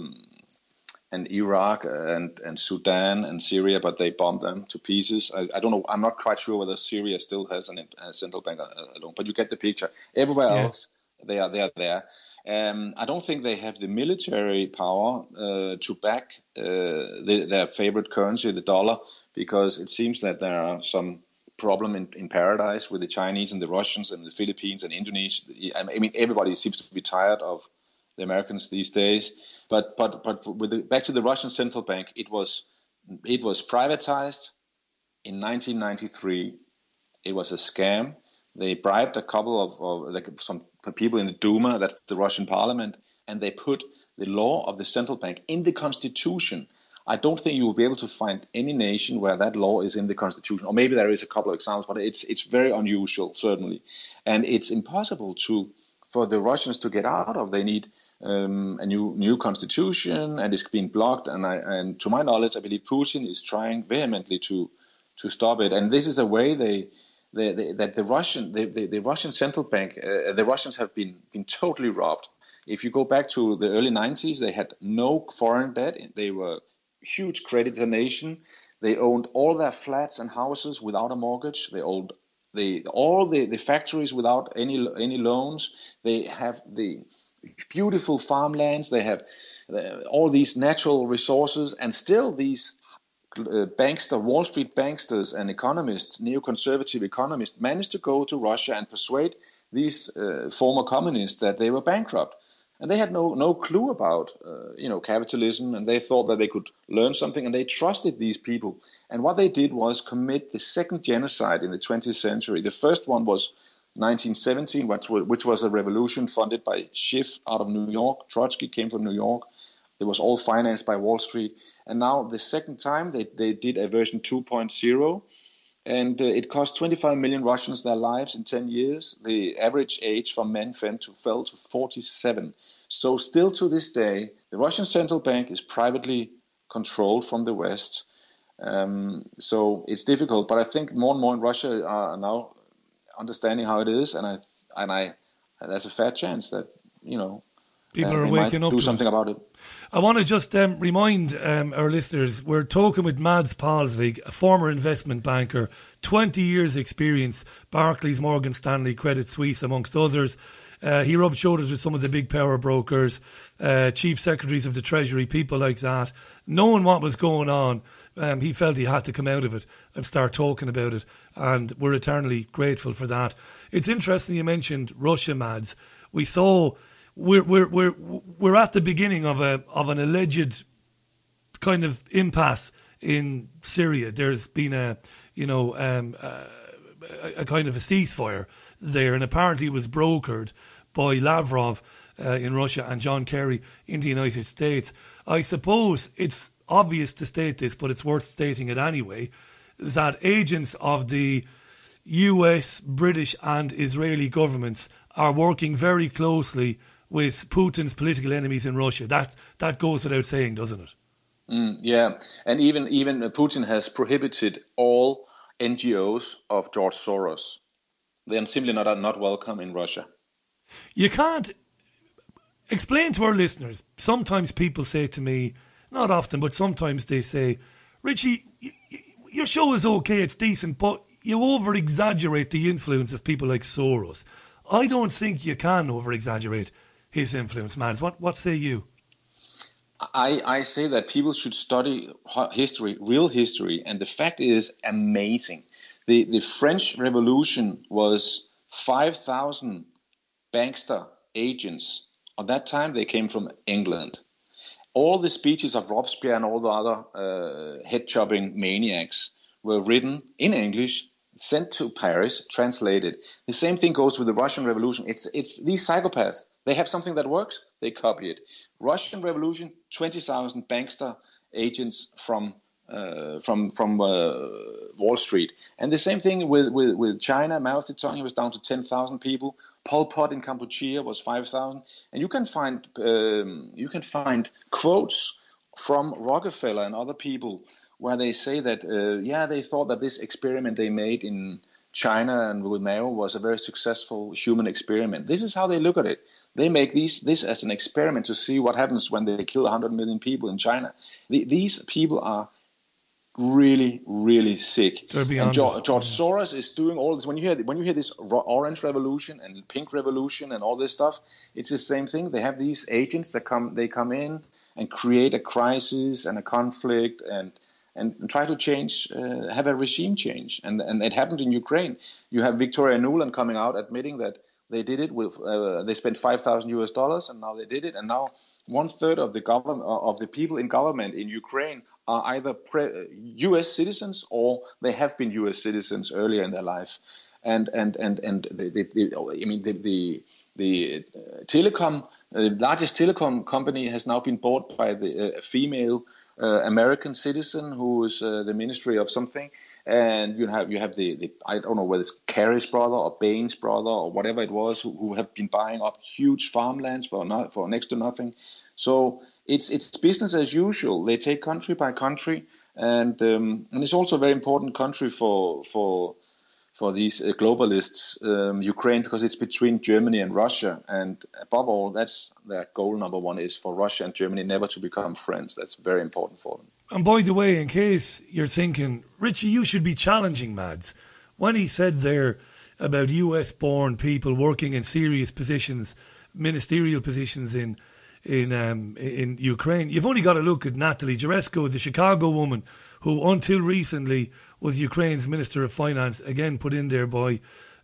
Iraq and Sudan and Syria, but they bombed them to pieces. I don't know. I'm not quite sure whether Syria still has a central bank alone, but you get the picture. Everywhere else, they are there. I don't think they have the military power to back their favorite currency, the dollar, because it seems that there are some problem in paradise with the Chinese and the Russians and the Philippines and Indonesia. I mean, everybody seems to be tired of the Americans these days. But with back to the Russian central bank, it was privatized in 1993. It was a scam. They bribed a couple of some people in the Duma, that's the Russian parliament, and they put the law of the central bank in the constitution. I don't think you will be able to find any nation where that law is in the constitution, or maybe there is a couple of examples, but it's very unusual, certainly, and it's impossible for the Russians to get out of. They need a new constitution, and it's being blocked. And to my knowledge, I believe Putin is trying vehemently to stop it. And this is a way that the Russian central bank, the Russians have been totally robbed. If you go back to the early 90s, they had no foreign debt. They were huge creditor nation. They owned all their flats and houses without a mortgage. They owned all the factories without any loans. They have the beautiful farmlands. They have all these natural resources, and still these Wall Street banksters and economists, neoconservative economists, managed to go to Russia and persuade these former communists that they were bankrupt. And they had no clue about capitalism, and they thought that they could learn something, and they trusted these people. And what they did was commit the second genocide in the 20th century. The first one was 1917, which was a revolution funded by Schiff out of New York. Trotsky came from New York. It was all financed by Wall Street. And now the second time they did a version 2.0. And it cost 25 million Russians their lives in 10 years. The average age from men fell to 47. So still to this day, the Russian central bank is privately controlled from the West. So it's difficult. But I think more and more in Russia are now understanding how it is. And there's a fair chance that, people are waking up. Do something about it. I want to just remind our listeners, we're talking with Mads Palsvig, a former investment banker, 20 years experience, Barclays, Morgan Stanley, Credit Suisse, amongst others. He rubbed shoulders with some of the big power brokers, chief secretaries of the Treasury, people like that. Knowing what was going on, he felt he had to come out of it and start talking about it, and we're eternally grateful for that. It's interesting you mentioned Russia, Mads. We saw we're at the beginning of an alleged kind of impasse in Syria. There's been a kind of a ceasefire there, and apparently it was brokered by Lavrov in Russia and John Kerry in the United States. I suppose it's obvious to state this, but it's worth stating it anyway, that agents of the US, British and Israeli governments are working very closely with Putin's political enemies in Russia. That goes without saying, doesn't it? Yeah, and even Putin has prohibited all NGOs of George Soros. They are simply not welcome in Russia. You can't explain to our listeners. Sometimes people say to me, not often, but sometimes they say, Richie, your show is okay, it's decent, but you over-exaggerate the influence of people like Soros. I don't think you can over-exaggerate his influence, Mads. What say you? I say that people should study history, real history, and the fact is amazing. The French Revolution was 5,000 bankster agents. At that time, they came from England. All the speeches of Robespierre and all the other head-chopping maniacs were written in English, sent to Paris, translated. The same thing goes with the Russian Revolution. It's these psychopaths. They have something that works, they copy it. Russian Revolution, 20,000 bankster agents from Wall Street. And the same thing with China. Mao Zedong, he was down to 10,000 people. Pol Pot in Cambodia was 5,000. And you can find quotes from Rockefeller and other people where they say that they thought that this experiment they made in China and with Mao was a very successful human experiment. This is how they look at it. They make this as an experiment to see what happens when they kill 100 million people in China. These people are really, really sick. And George Soros is doing all this. When you hear this Orange Revolution and Pink Revolution and all this stuff, it's the same thing. They have these agents that come in and create a crisis and a conflict and try to change, have a regime change. And it happened in Ukraine. You have Victoria Nuland coming out admitting that they did it with, they spent $5,000 and now they did it. And now 1/3 of the government, of the people in government in Ukraine are either U.S. citizens or they have been U.S. citizens earlier in their life. And the telecom, largest telecom company has now been bought by the female American citizen who is the ministry of something, and you have the I don't know whether it's Kerry's brother or Bain's brother or whatever it was who have been buying up huge farmlands for next to nothing. So it's business as usual. They take country by country, and it's also a very important country for these globalists, Ukraine, because it's between Germany and Russia. And above all, that's their goal number one, is for Russia and Germany never to become friends. That's very important for them. And by the way, in case you're thinking, Richie, you should be challenging Mads. When he said there about US-born people working in serious positions, ministerial positions in Ukraine, you've only got to look at Natalie Jaresko, the Chicago woman, who until recently was Ukraine's Minister of Finance, again put in there by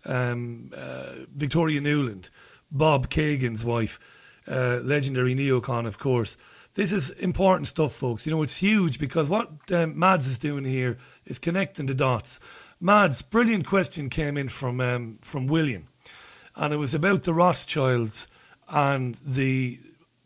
Victoria Nuland, Bob Kagan's wife, legendary neocon, of course. This is important stuff, folks. You know, it's huge because what Mads is doing here is connecting the dots. Mads, brilliant question came in from William, and it was about the Rothschilds and the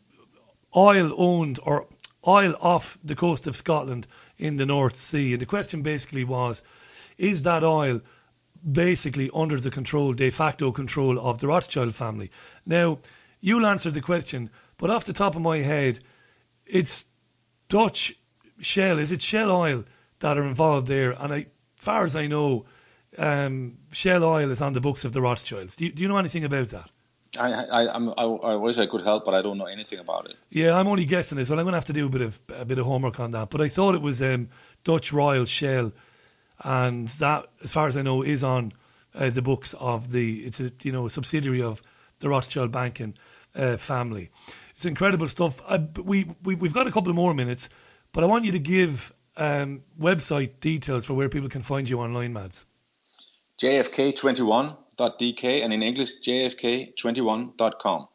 oil owned or oil off the coast of Scotland in the North Sea. And the question basically was, is that oil basically under the control, de facto control of the Rothschild family? Now, you'll answer the question, but off the top of my head, it's Dutch Shell, is it Shell Oil that are involved there? And as far as I know, Shell Oil is on the books of the Rothschilds. Do you know anything about that? I wish I could help, but I don't know anything about it. Yeah, I'm only guessing this. Well, I'm going to have to do a bit of homework on that. But I thought it was Dutch Royal Shell, and that, as far as I know, is on the books of it's a subsidiary of the Rothschild banking family. It's incredible stuff. We've got a couple of more minutes, but I want you to give website details for where people can find you online, Mads. JFK21.dk, and in English, JFK21.com.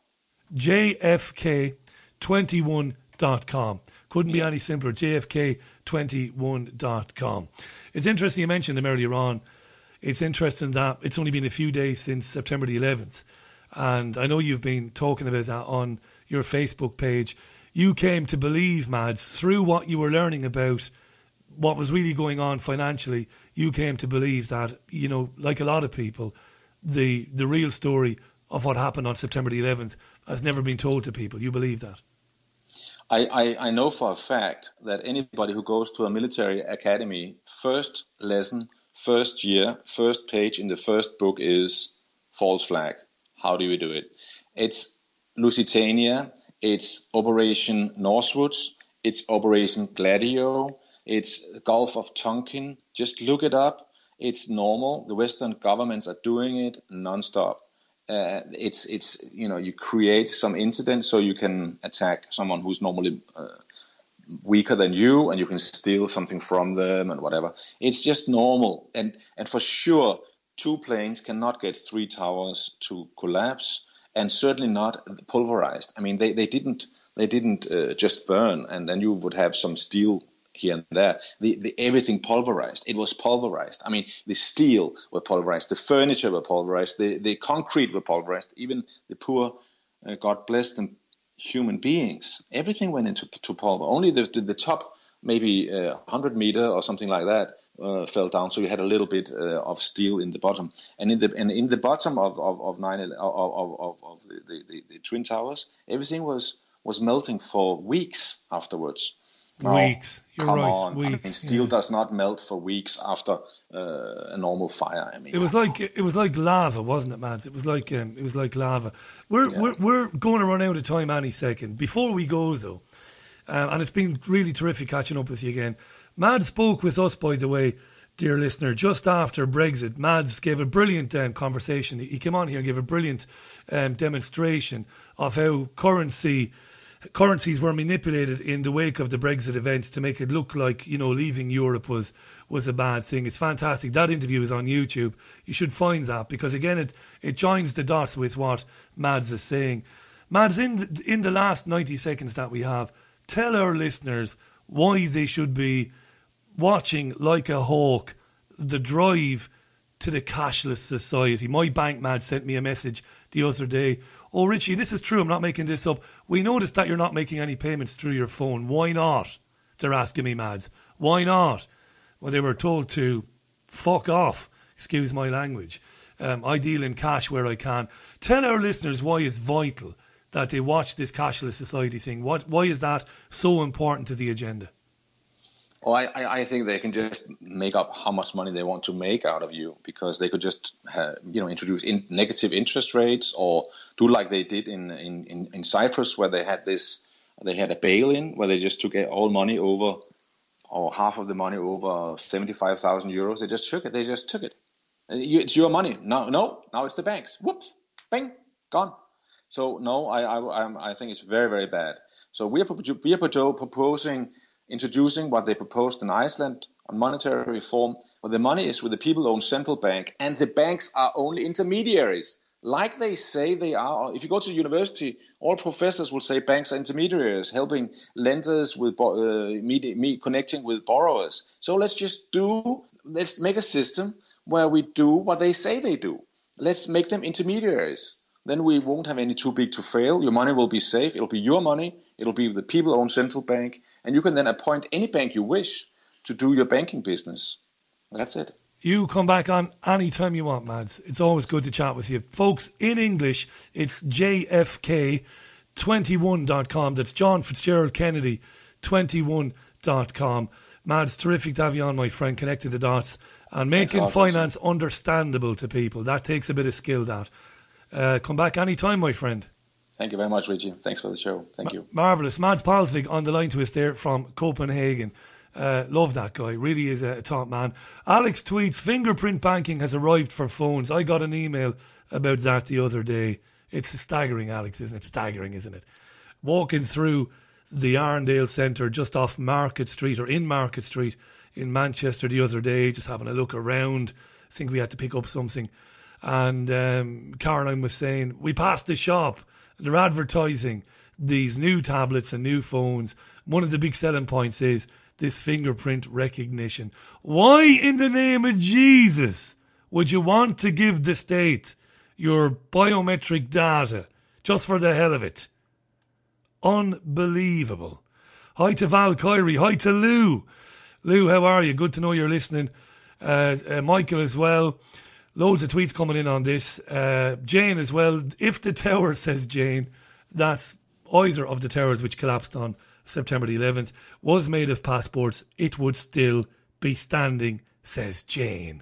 JFK21.com. Couldn't be any simpler. JFK21.com. It's interesting you mentioned them earlier on. It's interesting that it's only been a few days since September the 11th. And I know you've been talking about that on your Facebook page. You came to believe, Mads, through what you were learning about what was really going on financially, you came to believe that, you know, like a lot of people, the real story of what happened on September the 11th has never been told to people. You believe that? I know for a fact that anybody who goes to a military academy, first lesson, first year, first page in the first book is false flag. How do we do it? It's Lusitania, it's Operation Northwoods, it's Operation Gladio, it's Gulf of Tonkin. Just look it up. It's normal. The Western governments are doing it nonstop. It's you know, you create some incident so you can attack someone who's normally weaker than you, and you can steal something from them and whatever. It's just normal, and for sure, 2 planes cannot get 3 towers to collapse, and certainly not pulverized. I mean, they didn't just burn, and then you would have some steel here and there. The everything pulverized. It was pulverized. I mean, the steel were pulverized, the furniture were pulverized, the concrete were pulverized, even the poor, God bless them, human beings. Everything went into pulver. Only the top, maybe 100 meter or something like that, fell down. So you had a little bit of steel in the bottom, and in the bottom of the Twin Towers, everything was melting for weeks afterwards. Weeks. You're come right. on. Weeks. I mean, steel does not melt for weeks after a normal fire. I mean, it was like lava, wasn't it, Mads? It was like lava. We're going to run out of time any second. Before we go though, and it's been really terrific catching up with you again. Mads spoke with us, by the way, dear listener, just after Brexit. Mads gave a brilliant conversation. He came on here and gave a brilliant demonstration of how currencies were manipulated in the wake of the Brexit event to make it look like, you know, leaving Europe was a bad thing. It's fantastic. That interview is on YouTube. You should find that, because again it joins the dots with what Mads is saying. Mads, in the last 90 seconds that we have, tell our listeners why they should be watching like a hawk the drive to the cashless society. My bank, Mads, sent me a message the other day. Oh, Richie, this is true. I'm not making this up. We noticed that you're not making any payments through your phone. Why not? They're asking me, Mads. Why not? Well, they were told to fuck off. Excuse my language. I deal in cash where I can. Tell our listeners why it's vital that they watch this cashless society thing. Why is that so important to the agenda? Oh, I think they can just make up how much money they want to make out of you, because they could just introduce negative interest rates, or do like they did in Cyprus, where they had a bail-in where they just took all money over, or half of the money over 75,000 euros. They just took it. It's your money. Now it's the banks. Whoops, bang, gone. So no, I think it's very, very bad. So we are proposing introducing what they proposed in Iceland on monetary reform, where the money is with the people-owned central bank, and the banks are only intermediaries, like they say they are. If you go to university, all professors will say banks are intermediaries, helping lenders with connecting with borrowers. So let's make a system where we do what they say they do. Let's make them intermediaries. Then we won't have any too big to fail. Your money will be safe. It'll be your money. It'll be the people-owned central bank. And you can then appoint any bank you wish to do your banking business. That's it. You come back on any time you want, Mads. It's always good to chat with you. Folks, in English, it's JFK21.com. That's John Fitzgerald Kennedy 21.com. Mads, terrific to have you on, my friend. Connected the dots. And making finance understandable to people. That takes a bit of skill, that. Come back any time, my friend. Thank you very much, Richie. Thanks for the show. Thank you. Marvellous. Mads Palsvig on the line to us there from Copenhagen. Love that guy. Really is a top man. Alex tweets, fingerprint banking has arrived for phones. I got an email about that the other day. It's staggering, Alex, isn't it? Staggering, isn't it? Walking through the Arndale Centre just off Market Street, or in Market Street in Manchester the other day, just having a look around. I think we had to pick up something. And Caroline was saying, we passed the shop They're advertising these new tablets and new phones. One of the big selling points is this fingerprint recognition. Why in the name of Jesus would you want to give the state your biometric data just for the hell of it? Unbelievable. Hi to Val Kyrie. Hi to Lou. Lou, how are you? Good to know you're listening. Michael as well. Loads of tweets coming in on this. Jane as well. If the tower, says Jane, that's either of the towers which collapsed on September the 11th, was made of passports, it would still be standing, says Jane.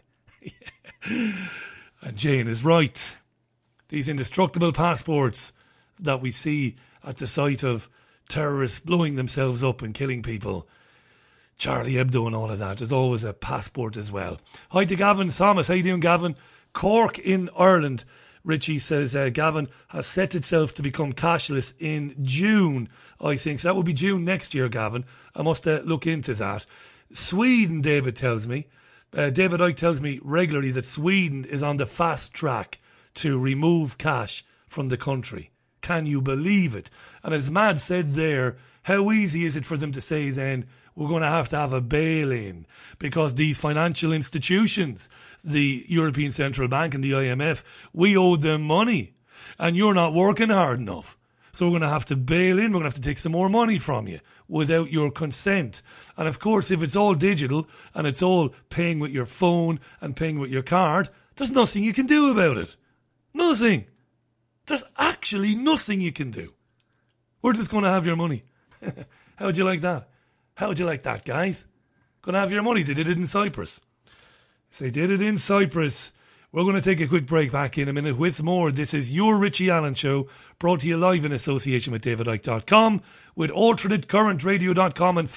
And Jane is right. These indestructible passports that we see at the site of terrorists blowing themselves up and killing people, Charlie Hebdo and all of that, there's always a passport as well. Hi to Gavin Thomas. How you doing, Gavin? Cork in Ireland, Richie says, Gavin, has set itself to become cashless in June, I think. So that will be June next year, Gavin. I must look into that. Sweden, David tells me. David Icke tells me regularly that Sweden is on the fast track to remove cash from the country. Can you believe it? And as Mad said there, how easy is it for them to say then, we're going to have a bail-in because these financial institutions, the European Central Bank and the IMF, we owe them money and you're not working hard enough. So we're going to have to bail in, we're going to have to take some more money from you without your consent. And of course, if it's all digital and it's all paying with your phone and paying with your card, there's nothing you can do about it. Nothing. There's actually nothing you can do. We're just going to have your money. How would you like that? How would you like that, guys? Going to have your money. They did it in Cyprus. So they did it in Cyprus. We're going to take a quick break. Back in a minute with more. This is your Richie Allen Show, brought to you live in association with DavidIcke.com, with AlternateCurrentRadio.com and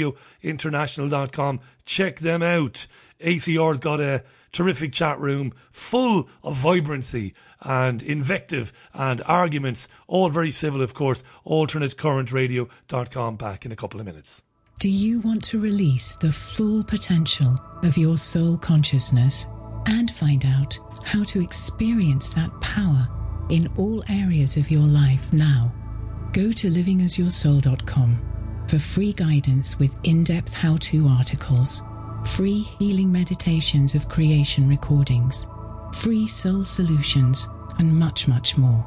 FabRadioInternational.com. Check them out. ACR's got a terrific chat room full of vibrancy and invective and arguments, all very civil, of course. AlternateCurrentRadio.com. Back in a couple of minutes. Do you want to release the full potential of your soul consciousness and find out how to experience that power in all areas of your life now? Go to livingasyoursoul.com for free guidance with in-depth how-to articles, free healing meditations of creation recordings, free soul solutions, and much, much more.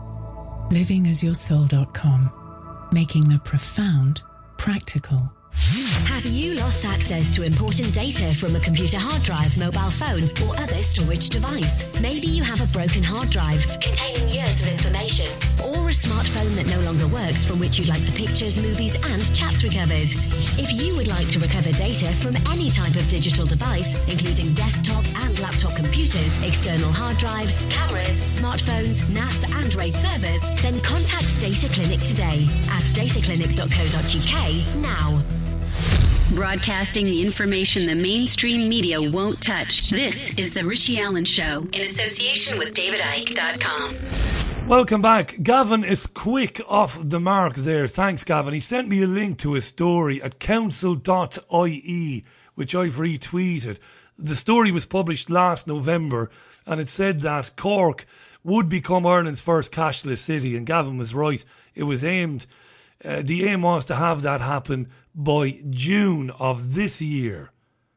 livingasyoursoul.com, making the profound practical. Have you lost access to important data from a computer hard drive, mobile phone, or other storage device? Maybe you have a broken hard drive containing years of information, or a smartphone that no longer works from which you'd like the pictures, movies, and chats recovered. If you would like to recover data from any type of digital device, including desktop and laptop computers, external hard drives, cameras, smartphones, NAS, and RAID servers, then contact Data Clinic today at dataclinic.co.uk now. Broadcasting the information the mainstream media won't touch. This is The Richie Allen Show in association with DavidIcke.com. Welcome back. Gavin is quick off the mark there. Thanks, Gavin. He sent me a link to a story at council.ie, which I've retweeted. The story was published last November, and it said that Cork would become Ireland's first cashless city, and Gavin was right. It was aimed, the aim was to have that happen by June of this year.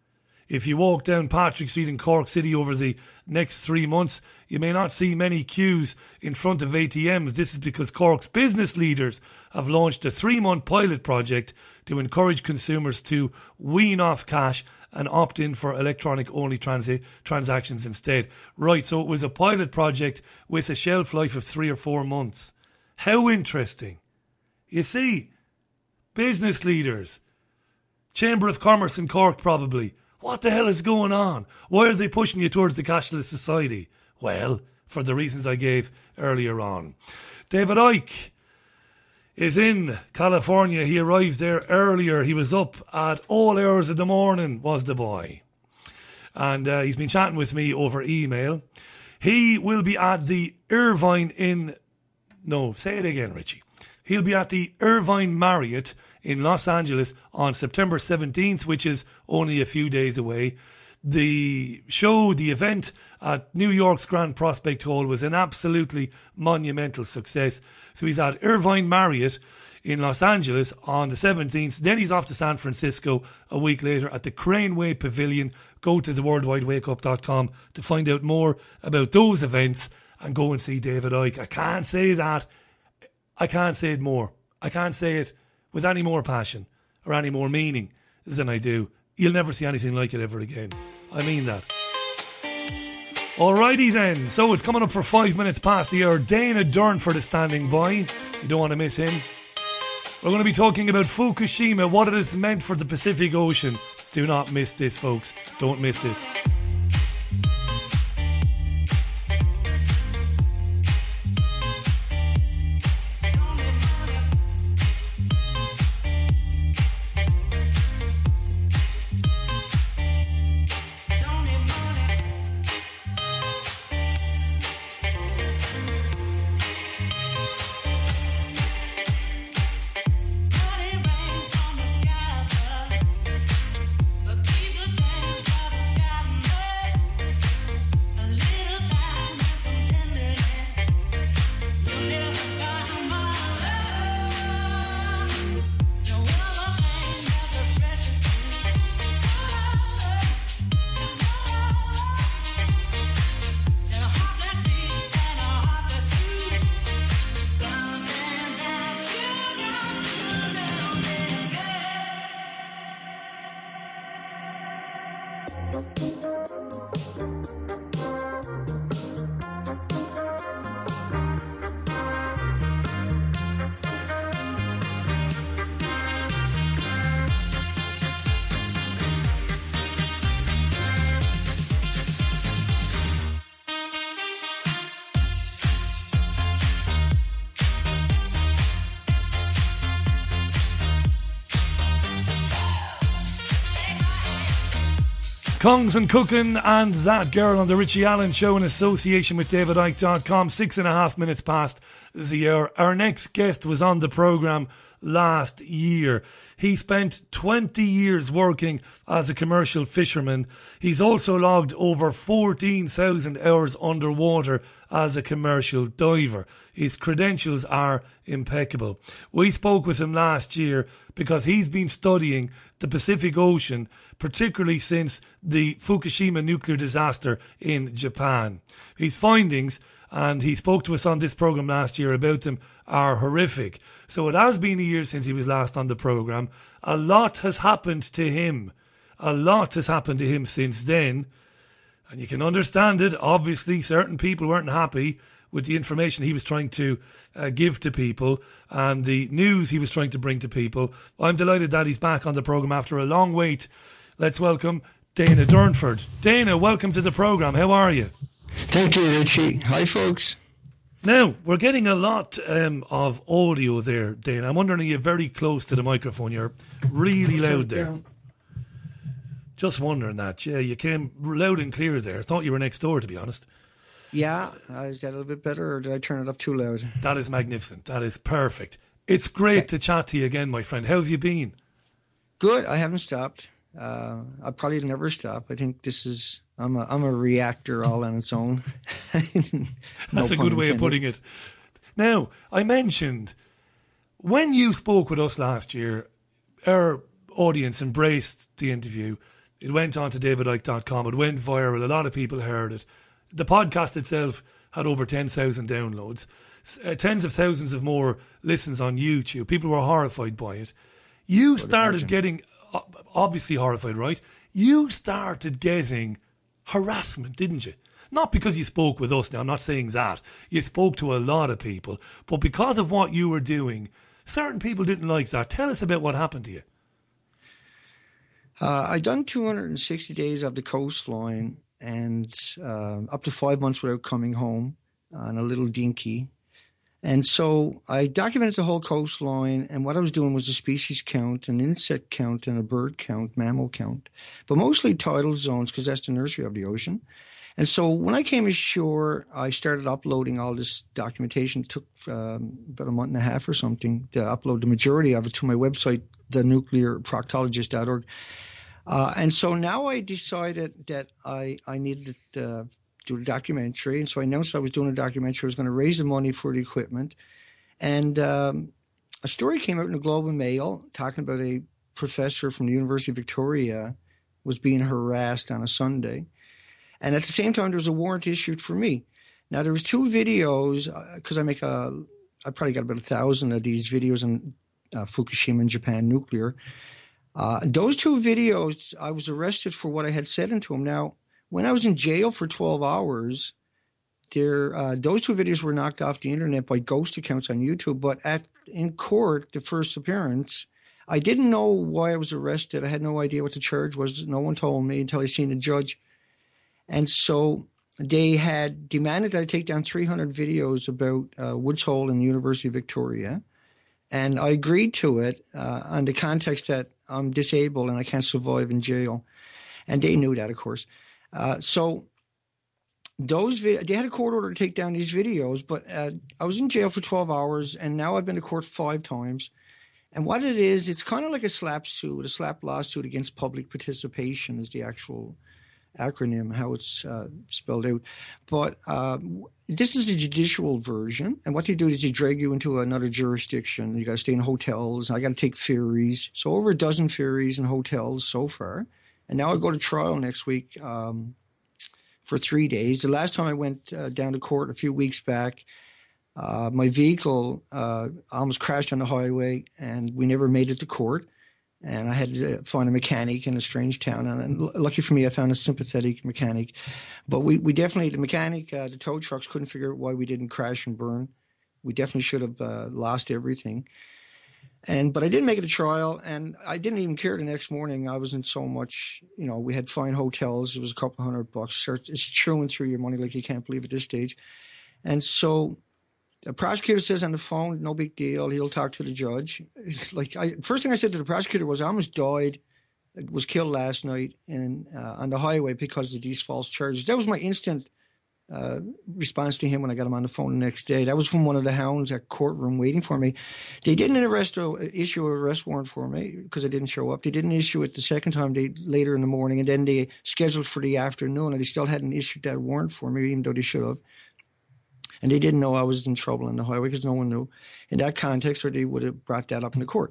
If you walk down Patrick Street in Cork City over the next 3 months, you may not see many queues in front of ATMs. This is because Cork's business leaders have launched a 3-month pilot project to encourage consumers to wean off cash and opt in for electronic-only transactions instead. Right, so it was a pilot project with a shelf life of 3 or 4 months. How interesting. You see, business leaders, Chamber of Commerce in Cork probably. What the hell is going on? Why are they pushing you towards the cashless society? Well, for the reasons I gave earlier on. David Icke is in California. He arrived there earlier. He was up at all hours of the morning, was the boy. And he's been chatting with me over email. He will be at the Irvine in... No, say it again, Richie. He'll be at the Irvine Marriott in Los Angeles on September 17th, which is only a few days away. the show, the event at New York's Grand Prospect Hall was an absolutely monumental success. So he's at Irvine Marriott in Los Angeles on the 17th. Then he's off to San Francisco a week later at the Craneway Pavilion. Go to theworldwidewakeup.com to find out more about those events and go and see David Icke. I can't say that. I can't say it more. I can't say it with any more passion or any more meaning than I do. You'll never see anything like it ever again. I mean that. Alrighty then. So it's coming up for 5 minutes past the hour. Dana Durnford is standing by. You don't want to miss him. We're going to be talking about Fukushima, what it has meant for the Pacific Ocean. Do not miss this, folks. Don't miss this. Kongs and Cookin' and That Girl on the Richie Allen Show in association with DavidIcke.com. 6.5 minutes past the hour. Our next guest was on the programme last year. He spent 20 years working as a commercial fisherman. He's also logged over 14,000 hours underwater as a commercial diver. His credentials are impeccable. We spoke with him last year because he's been studying the Pacific Ocean, particularly since the Fukushima nuclear disaster in Japan. His findings, and he spoke to us on this programme last year about them, are horrific. So it has been a year since he was last on the programme. A lot has happened to him. A lot has happened to him since then. And you can understand it. Obviously, certain people weren't happy with the information he was trying to give to people and the news he was trying to bring to people. I'm delighted that he's back on the programme after a long wait. Let's welcome Dana Durnford. Dana, welcome to the programme. How are you? Thank you, Richie. Hi, folks. Now, we're getting a lot of audio there, Dana. I'm wondering, are you very close to the microphone? You're really loud there. Just wondering that. Yeah, you came loud and clear there. Thought you were next door, to be honest. Yeah, is that a little bit better, or did I turn it up too loud? That is magnificent. That is perfect. It's great to chat to you again, my friend. How have you been? Good. I haven't stopped. I probably never stop. I think this is... I'm a reactor all on its own. That's a good way of putting it. Now, I mentioned, when you spoke with us last year, our audience embraced the interview. It went on to DavidIcke.com. It went viral. A lot of people heard it. The podcast itself had over 10,000 downloads. Tens of thousands of more listens on YouTube. People were horrified by it. You started getting, obviously horrified, right? You started getting harassment, didn't you? Not because you spoke with us now, I'm not saying that. You spoke to a lot of people. But because of what you were doing, certain people didn't like that. Tell us about what happened to you. I done 260 days of the coastline and up to 5 months without coming home on a little dinghy. And so I documented the whole coastline, and what I was doing was a species count, an insect count, and a bird count, mammal count, but mostly tidal zones because that's the nursery of the ocean. And so when I came ashore, I started uploading all this documentation. It took about a month and a half or something to upload the majority of it to my website, thenuclearproctologist.org. And so now I decided that I needed to do a documentary. And so I announced I was doing a documentary. I was going to raise the money for the equipment. And a story came out in the Globe and Mail talking about a professor from the University of Victoria was being harassed on a Sunday. And at the same time, there was a warrant issued for me. Now, there was 2 videos, because I probably got about 1,000 of these videos on Fukushima and Japan nuclear. Those 2 videos, I was arrested for what I had said into them. Now, when I was in jail for 12 hours, those 2 videos were knocked off the internet by ghost accounts on YouTube. But in court, the first appearance, I didn't know why I was arrested. I had no idea what the charge was. No one told me until I seen the judge. And so they had demanded that I take down 300 videos about Woods Hole and the University of Victoria. And I agreed to it on the context that I'm disabled and I can't survive in jail. And they knew that, of course. So they had a court order to take down these videos, but I was in jail for 12 hours, and now I've been to court 5 times. And what it is, it's kind of like a slap lawsuit against public participation is the actual acronym, how it's spelled out. But this is the judicial version. And what they do is they drag you into another jurisdiction. You got to stay in hotels. I got to take ferries. So over a dozen ferries and hotels so far. And now I go to trial next week for 3 days. The last time I went down to court a few weeks back, my vehicle almost crashed on the highway, and we never made it to court. And I had to find a mechanic in a strange town. And lucky for me, I found a sympathetic mechanic. But we definitely, the mechanic, the tow trucks couldn't figure out why we didn't crash and burn. We definitely should have lost everything. But I didn't make it to trial, and I didn't even care the next morning. I was in so much, we had fine hotels. It was a couple $100. It's chewing through your money like you can't believe at this stage. And so the prosecutor says on the phone, no big deal. He'll talk to the judge. First thing I said to the prosecutor was, I almost died, was killed last night on the highway because of these false charges. That was my instant response to him when I got him on the phone the next day. That was from one of the hounds at courtroom waiting for me. They didn't issue an arrest warrant for me because I didn't show up. They didn't issue it the second time, later in the morning, and then they scheduled for the afternoon, and they still hadn't issued that warrant for me, even though they should have. And they didn't know I was in trouble on the highway because no one knew in that context, or they would have brought that up in the court.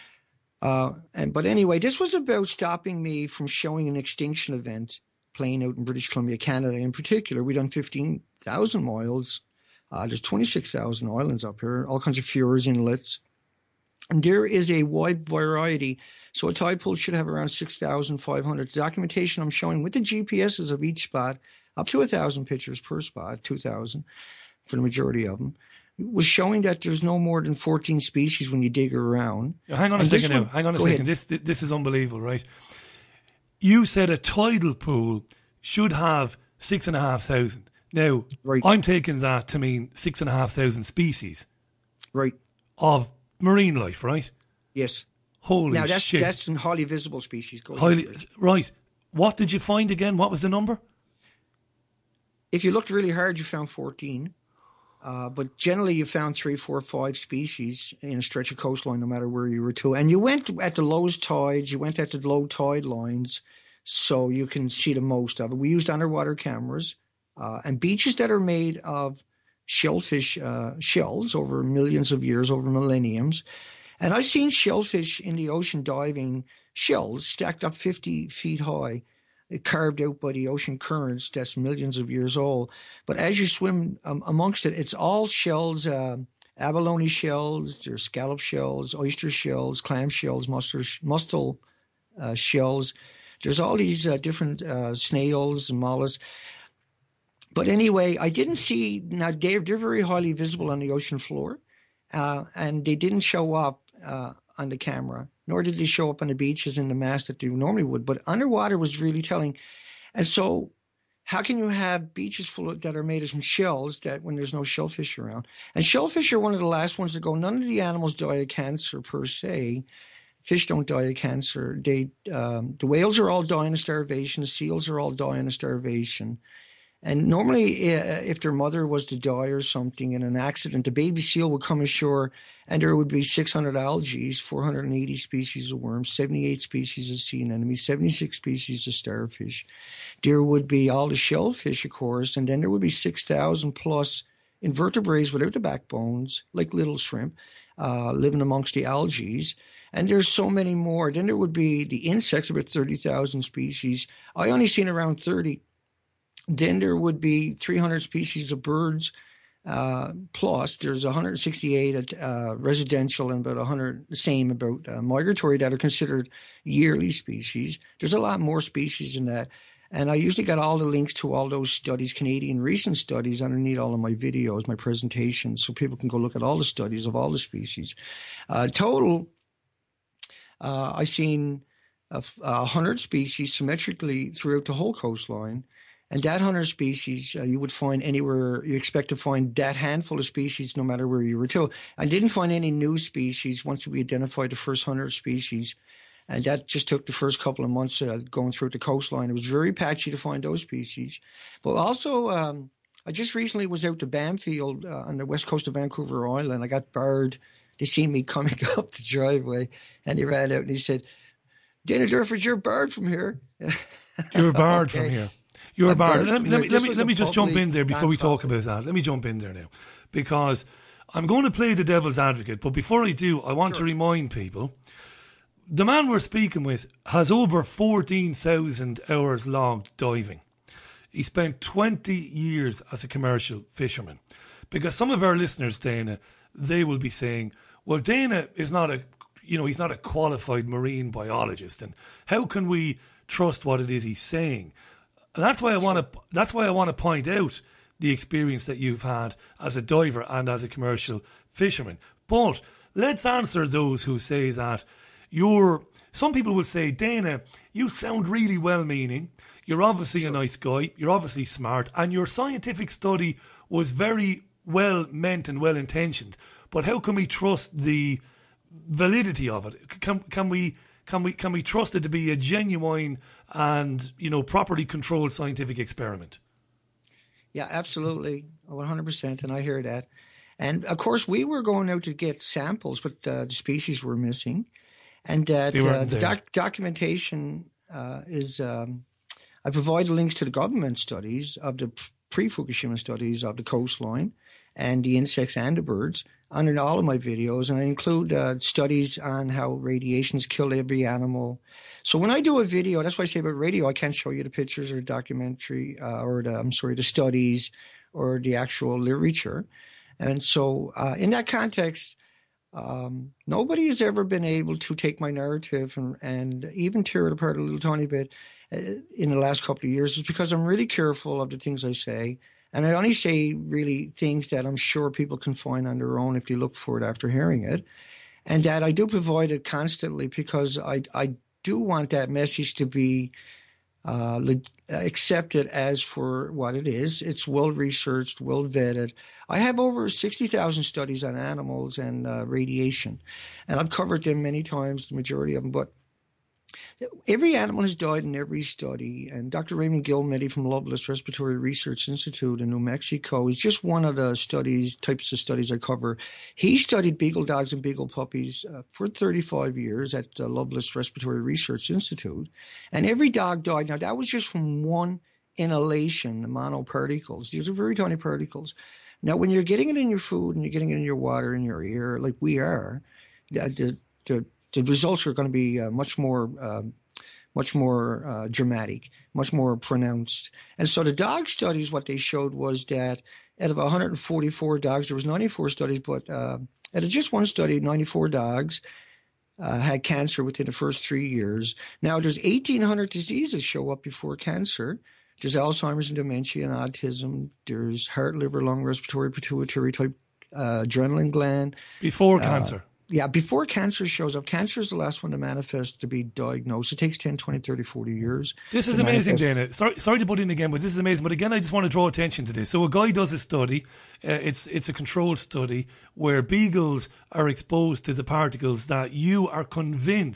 But anyway, this was about stopping me from showing an extinction event playing out in British Columbia, Canada. In particular, we've done 15,000 miles. There's 26,000 islands up here, all kinds of fjords, inlets. And there is a wide variety. So a tide pool should have around 6,500. The documentation I'm showing with the GPSs of each spot, up to 1,000 pictures per spot, 2,000 for the majority of them, was showing that there's no more than 14 species when you dig around. Hang on a second now. Hang on a second. This is unbelievable, right? You said a tidal pool should have 6,500. Now, right. I'm taking that to mean 6,500 species. Right. Of marine life, right? Yes. Holy now, shit. That's in highly visible species. Right. What did you find again? What was the number? If you looked really hard, you found 14. But generally, you found 3, 4, 5 species in a stretch of coastline, no matter where you were to. And you went at the lowest tides, you went at the low tide lines, so you can see the most of it. We used underwater cameras and beaches that are made of shellfish shells over millions of years, over millenniums. And I've seen shellfish in the ocean diving, shells stacked up 50 feet high, carved out by the ocean currents that's millions of years old. But as you swim amongst it, it's all shells, abalone shells, there's scallop shells, oyster shells, clam shells, mussel shells. There's all these different snails and mollusks. But anyway, I didn't see, now they're very highly visible on the ocean floor, and they didn't show up on the camera, nor did they show up on the beaches in the mass that they normally would. But underwater was really telling. And so how can you have beaches that are made from shells that when there's no shellfish around? And shellfish are one of the last ones to go. None of the animals die of cancer per se. Fish don't die of cancer. The whales are all dying of starvation. The seals are all dying of starvation. And normally, if their mother was to die or something in an accident, the baby seal would come ashore, and there would be 600 algae, 480 species of worms, 78 species of sea anemones, 76 species of starfish. There would be all the shellfish, of course, and then there would be 6,000 plus invertebrates without the backbones, like little shrimp, living amongst the algae. And there's so many more. Then there would be the insects, about 30,000 species. I only seen around 30. Then there would be 300 species of birds, plus there's 168 residential and about 100, migratory that are considered yearly species. There's a lot more species than that. And I usually got all the links to all those studies, Canadian recent studies, underneath all of my videos, my presentations, so people can go look at all the studies of all the species. Total, I seen 100 species symmetrically throughout the whole coastline. And that 100 species, you would find anywhere, you expect to find that handful of species no matter where you were to. I didn't find any new species once we identified the first 100 species. And that just took the first couple of months going through the coastline. It was very patchy to find those species. But also, I just recently was out to Bamfield on the west coast of Vancouver Island. I got barred. They seen me coming up the driveway, and he ran out and he said, "Dana Durford, you're barred from here." You're barred from here. You're barred. Let me just jump in there before we talk about that. Let me jump in there now, because I'm going to play the devil's advocate. But before I do, I want to remind people, the man we're speaking with has over 14,000 hours logged diving. He spent 20 years as a commercial fisherman. Because some of our listeners, Dana, they will be saying, well, Dana is not he's not a qualified marine biologist, and how can we trust what it is he's saying? And that's why I want to point out the experience that you've had as a diver and as a commercial fisherman. But let's answer those who say that some people will say, Dana, you sound really well-meaning. You're obviously a nice guy. You're obviously smart. And your scientific study was very well-meant and well-intentioned. But how can we trust the validity of it? Can we trust it to be a genuine and, properly controlled scientific experiment? Yeah, absolutely. 100%. And I hear that. And of course, we were going out to get samples, but the species were missing. And that the documentation is, I provide links to the government studies of the pre-Fukushima studies of the coastline and the insects and the birds in all of my videos. And I include studies on how radiations kill every animal. So when I do a video, that's why I say about radio, I can't show you the pictures or documentary the studies or the actual literature. And so in that context, nobody has ever been able to take my narrative and even tear it apart a little tiny bit in the last couple of years. It's because I'm really careful of the things I say. And I only say really things that I'm sure people can find on their own if they look for it after hearing it. And that I do provide it constantly because I do want that message to be accepted as for what it is. It's well-researched, well-vetted. I have over 60,000 studies on animals and radiation, and I've covered them many times, the majority of them. But every animal has died in every study, and Dr. Raymond Gilmedi from Loveless Respiratory Research Institute in New Mexico is just one of the types of studies I cover. He studied beagle dogs and beagle puppies for 35 years at Loveless Respiratory Research Institute, and every dog died. Now, that was just from one inhalation, the monoparticles. These are very tiny particles. Now, when you're getting it in your food and you're getting it in your water, in your ear, like we are, the results are going to be much more dramatic, much more pronounced. And so the dog studies, what they showed was that out of 144 dogs, there was 94 studies, but out of just one study, 94 dogs had cancer within the first 3 years. Now, there's 1,800 diseases show up before cancer. There's Alzheimer's and dementia and autism. There's heart, liver, lung, respiratory, pituitary type, adrenaline gland. Before cancer. Yeah, before cancer shows up. Cancer is the last one to manifest, to be diagnosed. It takes 10, 20, 30, 40 years. This is amazing, Dana. Sorry to butt in again, but this is amazing. But again, I just want to draw attention to this. So a guy does a study. It's a controlled study where beagles are exposed to the particles that you are convinced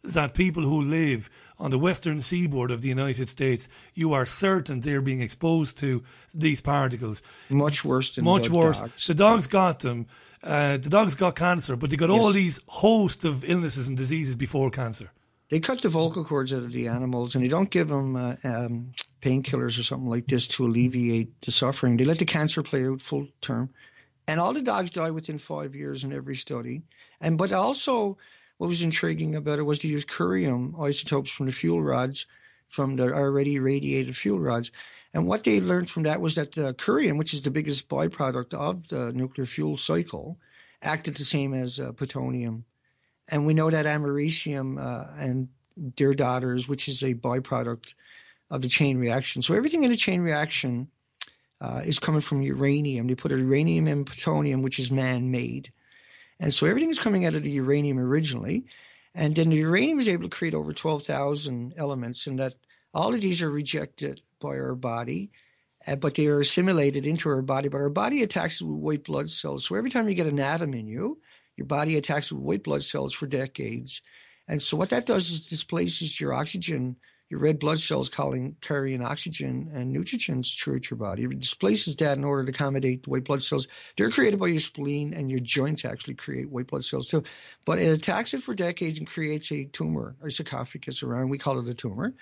that people who live on the western seaboard of the United States, you are certain they're being exposed to these particles. Much worse than Much worse. dogs. The dogs got them. The dogs got cancer, but they got all these host of illnesses and diseases before cancer. They cut the vocal cords out of the animals, and they don't give them painkillers or something like this to alleviate the suffering. They let the cancer play out full term. And all the dogs die within 5 years in every study. But also, what was intriguing about it was to use curium isotopes from the fuel rods, from the already irradiated fuel rods. And what they learned from that was that curium, which is the biggest byproduct of the nuclear fuel cycle, acted the same as plutonium. And we know that americium and their daughters, which is a byproduct of the chain reaction. So everything in the chain reaction is coming from uranium. They put uranium and plutonium, which is man-made. And so everything is coming out of the uranium originally. And then the uranium is able to create over 12,000 elements, and that all of these are rejected by our body, but they are assimilated into our body. But our body attacks it with white blood cells. So every time you get an atom in you, your body attacks it with white blood cells for decades. And so what that does is displaces your oxygen, your red blood cells carrying oxygen and nutrients throughout your body. It displaces that in order to accommodate the white blood cells. They're created by your spleen, and your joints actually create white blood cells too. But it attacks it for decades and creates a tumor or sarcophagus around. We call it a tumor.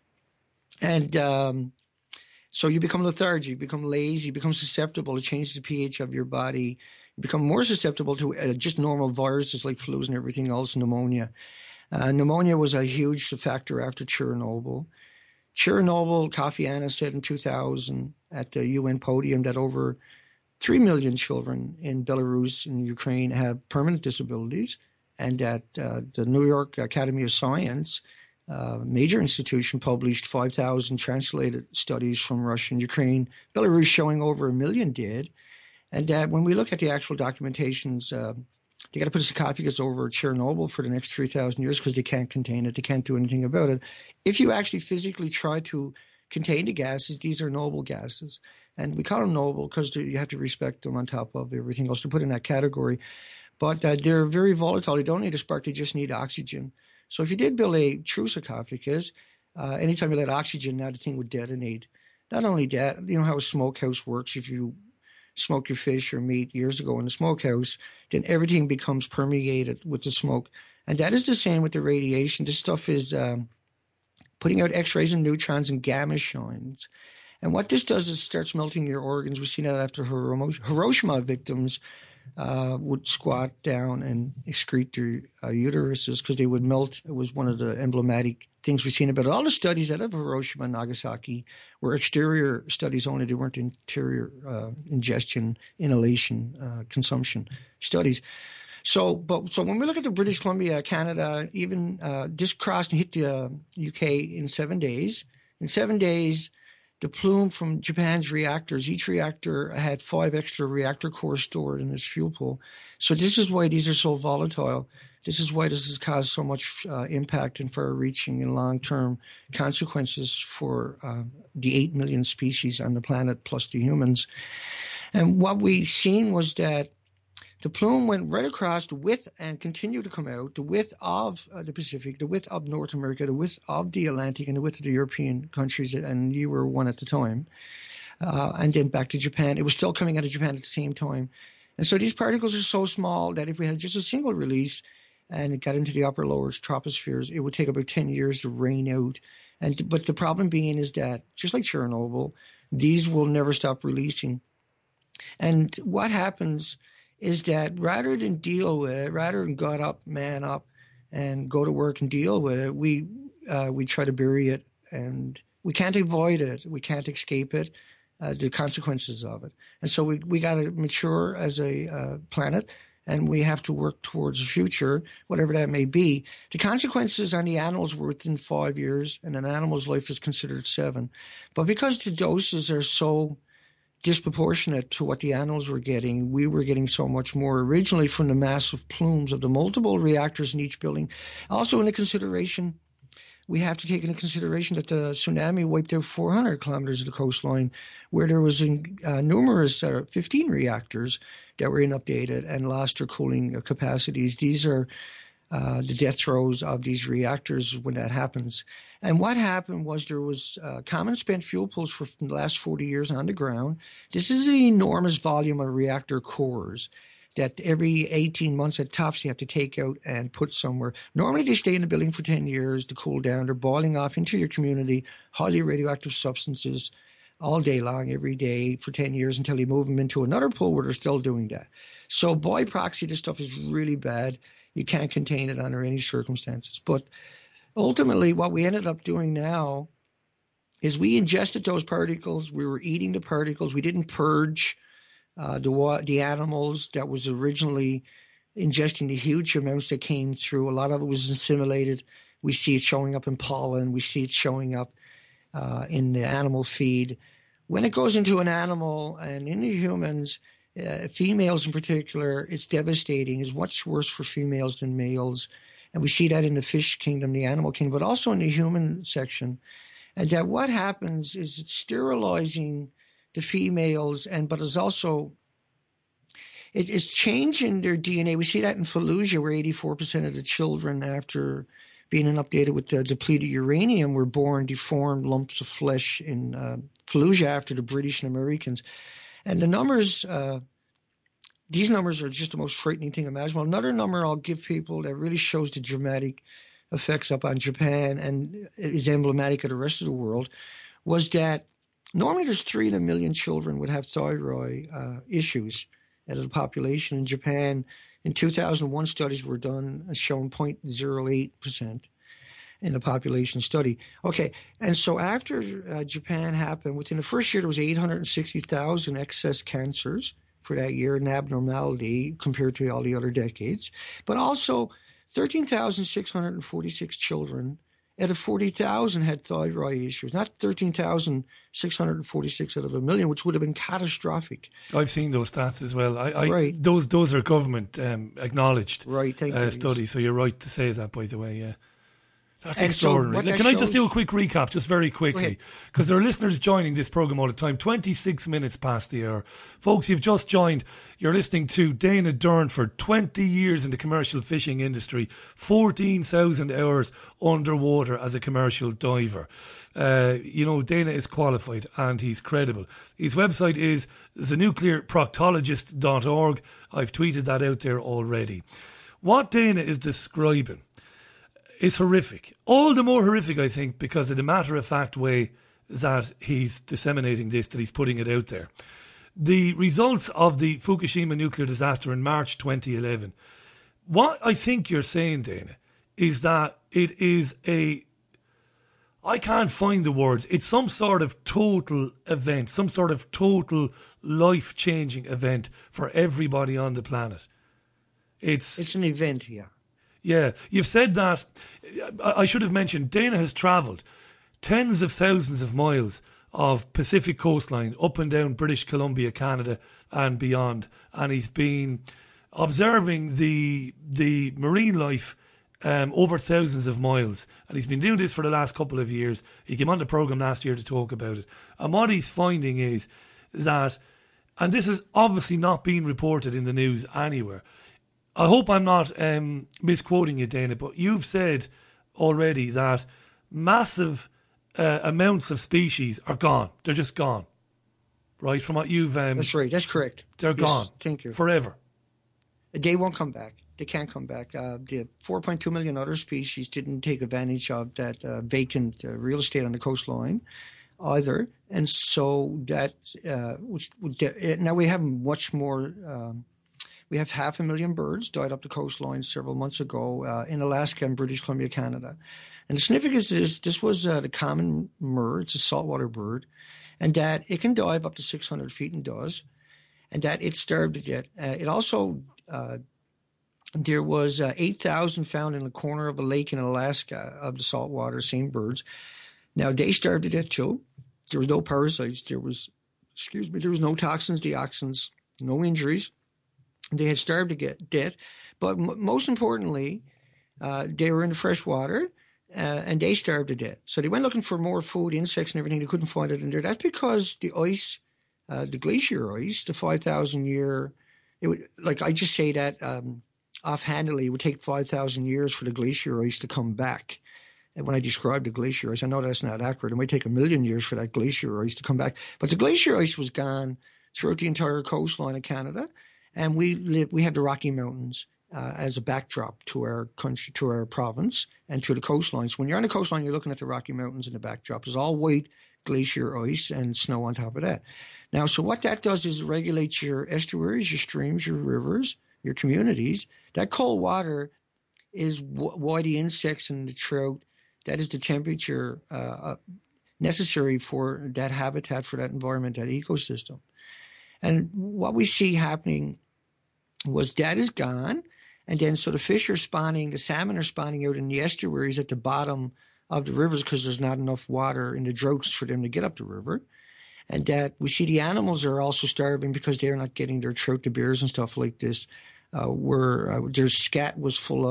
And so you become lethargic, you become lazy, you become susceptible. It changes the pH of your body. You become more susceptible to just normal viruses like flus and everything else, pneumonia. Pneumonia was a huge factor after Chernobyl. Kofi Annan said in 2000 at the UN podium that over 3 million children in Belarus and Ukraine have permanent disabilities, and that the New York Academy of Science, major institution, published 5,000 translated studies from Russia and Ukraine, Belarus showing over 1 million dead. And that when we look at the actual documentations, they got to put a sarcophagus over Chernobyl for the next 3,000 years because they can't contain it. They can't do anything about it. If you actually physically try to contain the gases, these are noble gases. And we call them noble because you have to respect them on top of everything else to put in that category. But they're very volatile. They don't need a spark. They just need oxygen. So if you did build a true sarcophagus, anytime you let oxygen, now the thing would detonate. Not only that, you know how a smokehouse works. If you smoke your fish or meat years ago in the smokehouse, then everything becomes permeated with the smoke. And that is the same with the radiation. This stuff is putting out X-rays and neutrons and gamma shines. And what this does is starts melting your organs. We've seen that after Hiroshima victims would squat down and excrete their uteruses because they would melt. It was one of the emblematic things we've seen about it. All the studies out of Hiroshima and Nagasaki were exterior studies only. They weren't interior ingestion, inhalation, consumption studies. So when we look at the British Columbia, Canada, even this crossed and hit the UK in 7 days. In 7 days, the plume from Japan's reactors, each reactor had 5 extra reactor cores stored in this fuel pool. So this is why these are so volatile. This is why this has caused so much impact and far-reaching and long-term consequences for the 8 million species on the planet plus the humans. And what we seen was that the plume went right across the width and continued to come out, the width of the Pacific, the width of North America, the width of the Atlantic, and the width of the European countries, and you were one at the time. And then back to Japan. It was still coming out of Japan at the same time. And so these particles are so small that if we had just a single release and it got into the upper lower tropospheres, it would take about 10 years to rain out. But the problem being is that, just like Chernobyl, these will never stop releasing. And what happens is that rather than deal with it, rather than gut up, man up, and go to work and deal with it, we try to bury it, and we can't avoid it. We can't escape it, the consequences of it. And so we got to mature as a planet, and we have to work towards the future, whatever that may be. The consequences on the animals were within 5 years, and an animal's life is considered 7. But because the doses are so disproportionate to what the animals were getting, we were getting so much more originally from the massive plumes of the multiple reactors in each building. Also we have to take into consideration that the tsunami wiped out 400 kilometers of the coastline, where there was numerous 15 reactors that were inupdated and lost their cooling capacities. These are the death throes of these reactors when that happens. And what happened was there was common spent fuel pools for the last 40 years on the ground. This is an enormous volume of reactor cores that every 18 months at tops you have to take out and put somewhere. Normally they stay in the building for 10 years to cool down. They're boiling off into your community, highly radioactive substances all day long, every day for 10 years until you move them into another pool where they're still doing that. So by proxy, this stuff is really bad. You can't contain it under any circumstances. But ultimately, what we ended up doing now is we ingested those particles. We were eating the particles. We didn't purge the animals that was originally ingesting the huge amounts that came through. A lot of it was assimilated. We see it showing up in pollen. We see it showing up in the animal feed. When it goes into an animal and into humans, females in particular, it's devastating. It's much worse for females than males. And we see that in the fish kingdom, the animal kingdom, but also in the human section. And that what happens is it's sterilizing the females, but it's also, it's changing their DNA. We see that in Fallujah, where 84% of the children, after being inundated with depleted uranium, were born deformed lumps of flesh in Fallujah after the British and Americans. And the numbers, these numbers are just the most frightening thing imaginable. Another number I'll give people that really shows the dramatic effects up on Japan and is emblematic of the rest of the world was that normally there's 3 in a million children would have thyroid issues out of the population. In Japan, in 2001, studies were done showing 0.08% in the population study. Okay, and so after Japan happened, within the first year, there was 860,000 excess cancers for that year, an abnormality compared to all the other decades. But also 13,646 children out of 40,000 had thyroid issues, not 13,646 out of a million, which would have been catastrophic. I've seen those stats as well. Right. Those are government acknowledged you. studies, so you're right to say that, by the way, yeah. That's And so extraordinary. what that Can I just do a shows- quick recap, just very quickly? Because there are listeners joining this programme all the time. 26 minutes past the hour. Folks, you've just joined. You're listening to Dana Durnford, 20 years in the commercial fishing industry, 14,000 hours underwater as a commercial diver. Dana is qualified and he's credible. His website is thenuclearproctologist.org. I've tweeted that out there already. What Dana is describing is horrific. All the more horrific, I think, because of the matter-of-fact way that he's disseminating this, that he's putting it out there. The results of the Fukushima nuclear disaster in March 2011. What I think you're saying, Dana, is that it is I can't find the words. It's some sort of total event, some sort of total life-changing event for everybody on the planet. It's an event, yeah. Yeah, you've said that. I should have mentioned, Dana has travelled tens of thousands of miles of Pacific coastline up and down British Columbia, Canada and beyond. And he's been observing the marine life over thousands of miles. And he's been doing this for the last couple of years. He came on the programme last year to talk about it. And what he's finding is that, and this is obviously not being reported in the news anywhere, I hope I'm not misquoting you, Dana, but you've said already that massive amounts of species are gone. They're just gone, right? From what you've... That's right. That's correct. They're gone. Thank you. Forever. They won't come back. They can't come back. The 4.2 million other species didn't take advantage of that vacant real estate on the coastline either. And so that... now we have much more... We have 500,000 birds died up the coastline several months ago in Alaska and British Columbia, Canada. And the significance is this was the common murre. It's a saltwater bird. And that it can dive up to 600 feet and does. And that it starved to death. It also, there was 8,000 found in the corner of a lake in Alaska of the saltwater, same birds. Now, they starved to death too. There was no parasites. There was no toxins, dioxins, no injuries. They had starved to get death, but most importantly, they were in the fresh water and they starved to death. So they went looking for more food, insects and everything. They couldn't find it in there. That's because the ice, the glacier ice, the 5,000 year, like I just say that offhandedly, it would take 5,000 years for the glacier ice to come back. And when I described the glacier ice, I know that's not accurate. It might take 1 million years for that glacier ice to come back. But the glacier ice was gone throughout the entire coastline of Canada. And we have the Rocky Mountains as a backdrop to our country, to our province, and to the coastline. So when you're on the coastline, you're looking at the Rocky Mountains in the backdrop. There's all white glacier ice and snow on top of that. Now, so what that does is it regulates your estuaries, your streams, your rivers, your communities. That cold water is why the insects and the trout, that is the temperature necessary for that habitat, for that environment, that ecosystem. And what we see happening was that is gone. And then so the fish are spawning, the salmon are spawning out in the estuaries at the bottom of the rivers because there's not enough water in the droughts for them to get up the river. And that we see the animals are also starving because they're not getting their trout, the bears and stuff like this. Their scat was full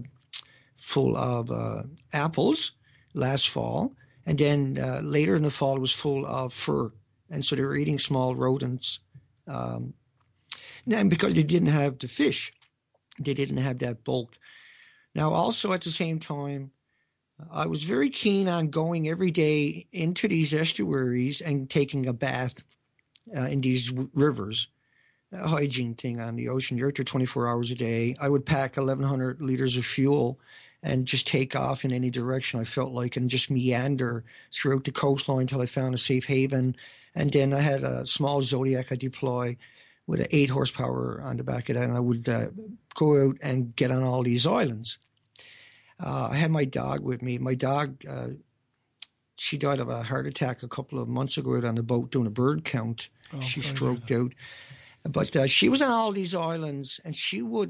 of apples last fall. And then later in the fall, it was full of fur. And so they were eating small rodents. And because they didn't have the fish, they didn't have that bulk. Now, also at the same time, I was very keen on going every day into these estuaries and taking a bath in these rivers, a hygiene thing on the ocean. You're out there 24 hours a day. I would pack 1,100 liters of fuel and just take off in any direction I felt like and just meander throughout the coastline until I found a safe haven. And then I had a small Zodiac I deploy with an 8 horsepower on the back of that, and I would go out and get on all these islands. I had my dog with me. My dog, she died of a heart attack a couple of months ago out on the boat doing a bird count. She stroked out. But she was on all these islands, and she would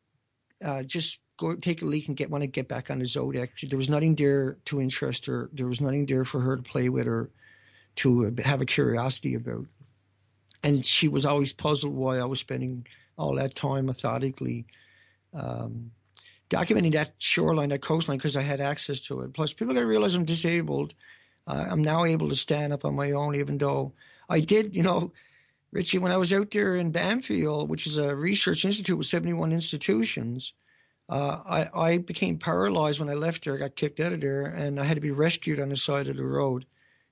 just go take a leak and want to get back on the Zodiac. There was nothing there to interest her. There was nothing there for her to play with or to have a curiosity about. And she was always puzzled why I was spending all that time methodically documenting that shoreline, that coastline, because I had access to it. Plus, people got to realize I'm disabled. I'm now able to stand up on my own, even though I did, Richie, when I was out there in Banfield, which is a research institute with 71 institutions, I became paralyzed when I left there. I got kicked out of there, and I had to be rescued on the side of the road.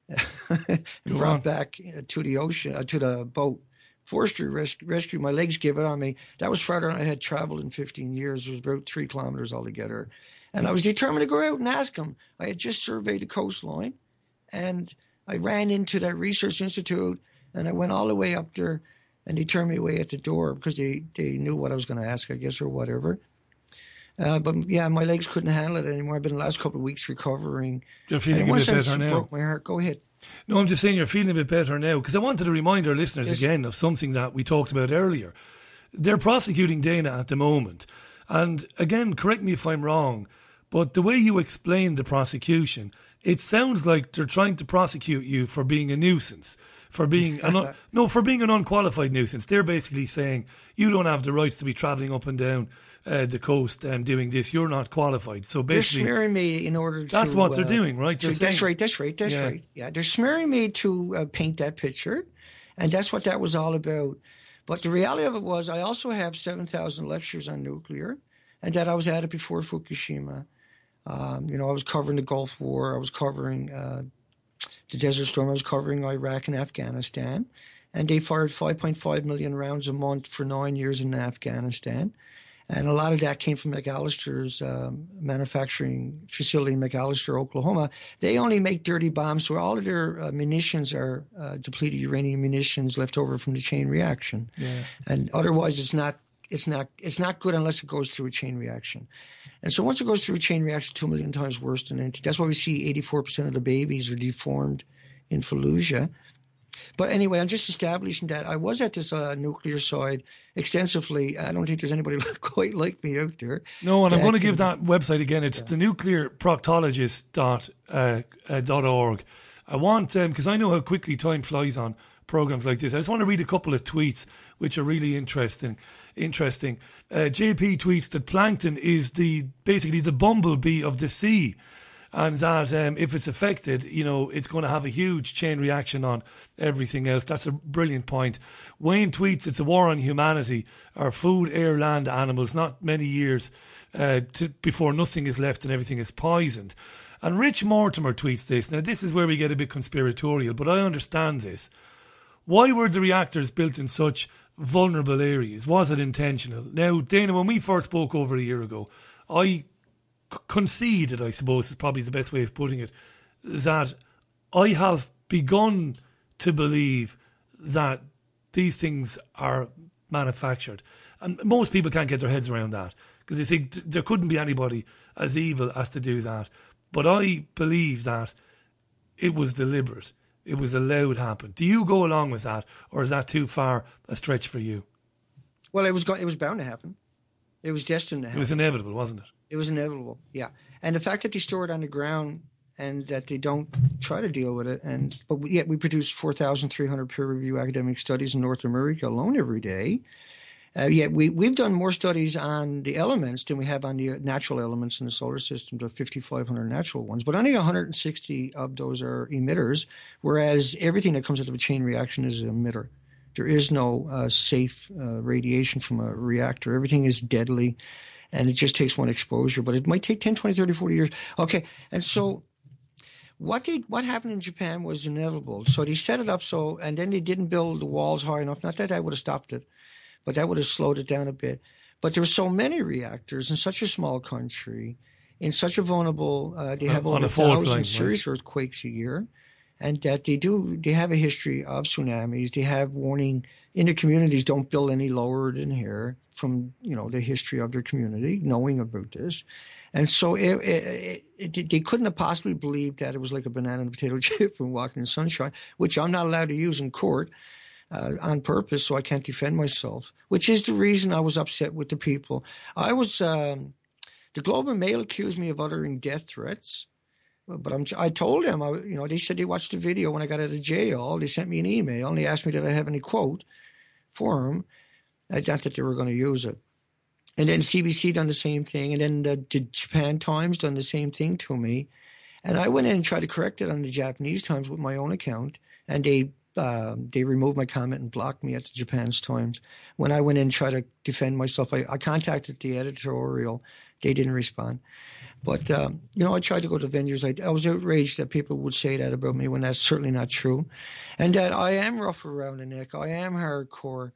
And brought back to the ocean, to the boat. Forestry rescue, my legs gave it on me. That was farther than I had traveled in 15 years. It was about 3 kilometers altogether. And I was determined to go out and ask them. I had just surveyed the coastline, and I ran into that research institute, and I went all the way up there, and they turned me away at the door because they knew what I was going to ask, I guess, or whatever. But yeah, my legs couldn't handle it anymore. I've been the last couple of weeks recovering. You're feeling a bit better now. Broke my heart. Go ahead. No, I'm just saying you're feeling a bit better now, because I wanted to remind our listeners again of something that we talked about earlier. They're prosecuting Dana at the moment. And again, correct me if I'm wrong, but the way you explain the prosecution, it sounds like they're trying to prosecute you for being a nuisance, for being for being an unqualified nuisance. They're basically saying you don't have the rights to be travelling up and down the coast and doing this. You're not qualified. So basically, they're smearing me in order to. That's what they're doing, right? That's right. Yeah, they're smearing me to paint that picture, and that's what that was all about. But the reality of it was, I also have 7,000 lectures on nuclear, and that I was at it before Fukushima. I was covering the Gulf War. I was covering the Desert Storm. I was covering Iraq and Afghanistan. And they fired 5.5 million rounds a month for 9 years in Afghanistan. And a lot of that came from McAllister's manufacturing facility in McAllister, Oklahoma. They only make dirty bombs, so all of their munitions are depleted uranium munitions left over from the chain reaction. Yeah. And otherwise, it's not good unless it goes through a chain reaction. And so once it goes through a chain reaction, 2 million times worse than anything. That's why we see 84% of the babies are deformed in Fallujah. But anyway, I'm just establishing that I was at this nuclear side extensively. I don't think there's anybody quite like me out there. No, and I'm going to give that website again. It's the nuclearproctologist.org. I want, because I know how quickly time flies on programs like this, I just want to read a couple of tweets which are really interesting. JP tweets that plankton is basically the bumblebee of the sea. and that if it's affected, it's going to have a huge chain reaction on everything else. That's a brilliant point. Wayne tweets, it's a war on humanity, our food, air, land, animals, not many years before nothing is left and everything is poisoned. And Rich Mortimer tweets this. Now, this is where we get a bit conspiratorial, but I understand this. Why were the reactors built in such vulnerable areas? Was it intentional? Now, Dana, when we first spoke over a year ago, I conceded, I suppose is probably the best way of putting it, that I have begun to believe that these things are manufactured. And most people can't get their heads around that because they think there couldn't be anybody as evil as to do that. But I believe that it was deliberate. It was allowed to happen. Do you go along with that, or is that too far a stretch for you? Well, it was bound to happen. It was destined to happen. It was inevitable, wasn't it? It was inevitable, yeah. And the fact that they store it on the ground and that they don't try to deal with it, but yet we produce 4,300 peer-reviewed academic studies in North America alone every day. Yet we've done more studies on the elements than we have on the natural elements in the solar system, the 5,500 natural ones. But only 160 of those are emitters, whereas everything that comes out of a chain reaction is an emitter. There is no safe radiation from a reactor. Everything is deadly, and it just takes one exposure. But it might take 10, 20, 30, 40 years. Okay, and so what happened in Japan was inevitable. So they set it up and then they didn't build the walls high enough. Not that would have stopped it, but that would have slowed it down a bit. But there were so many reactors in such a small country, in such a vulnerable, they have over 1,000 serious earthquakes a year, and that they have a history of tsunamis. They have warning in the communities, don't build any lower than here, from the history of their community, knowing about this. And so they couldn't have possibly believed that it was like a banana and a potato chip and walking in sunshine, which I'm not allowed to use in court. On purpose, so I can't defend myself, which is the reason I was upset with the people. I was, the Globe and Mail accused me of uttering death threats, but I told them, they said they watched the video when I got out of jail. They sent me an email and they asked me did I have any quote for them. I doubt that they were going to use it. And then CBC done the same thing, and then the Japan Times done the same thing to me. And I went in and tried to correct it on the Japanese Times with my own account, and they removed my comment and blocked me at the Japan's Times. When I went in and tried to defend myself, I contacted the editorial. They didn't respond. But, I tried to go to venues. I was outraged that people would say that about me when that's certainly not true. And that I am rough around the neck. I am hardcore.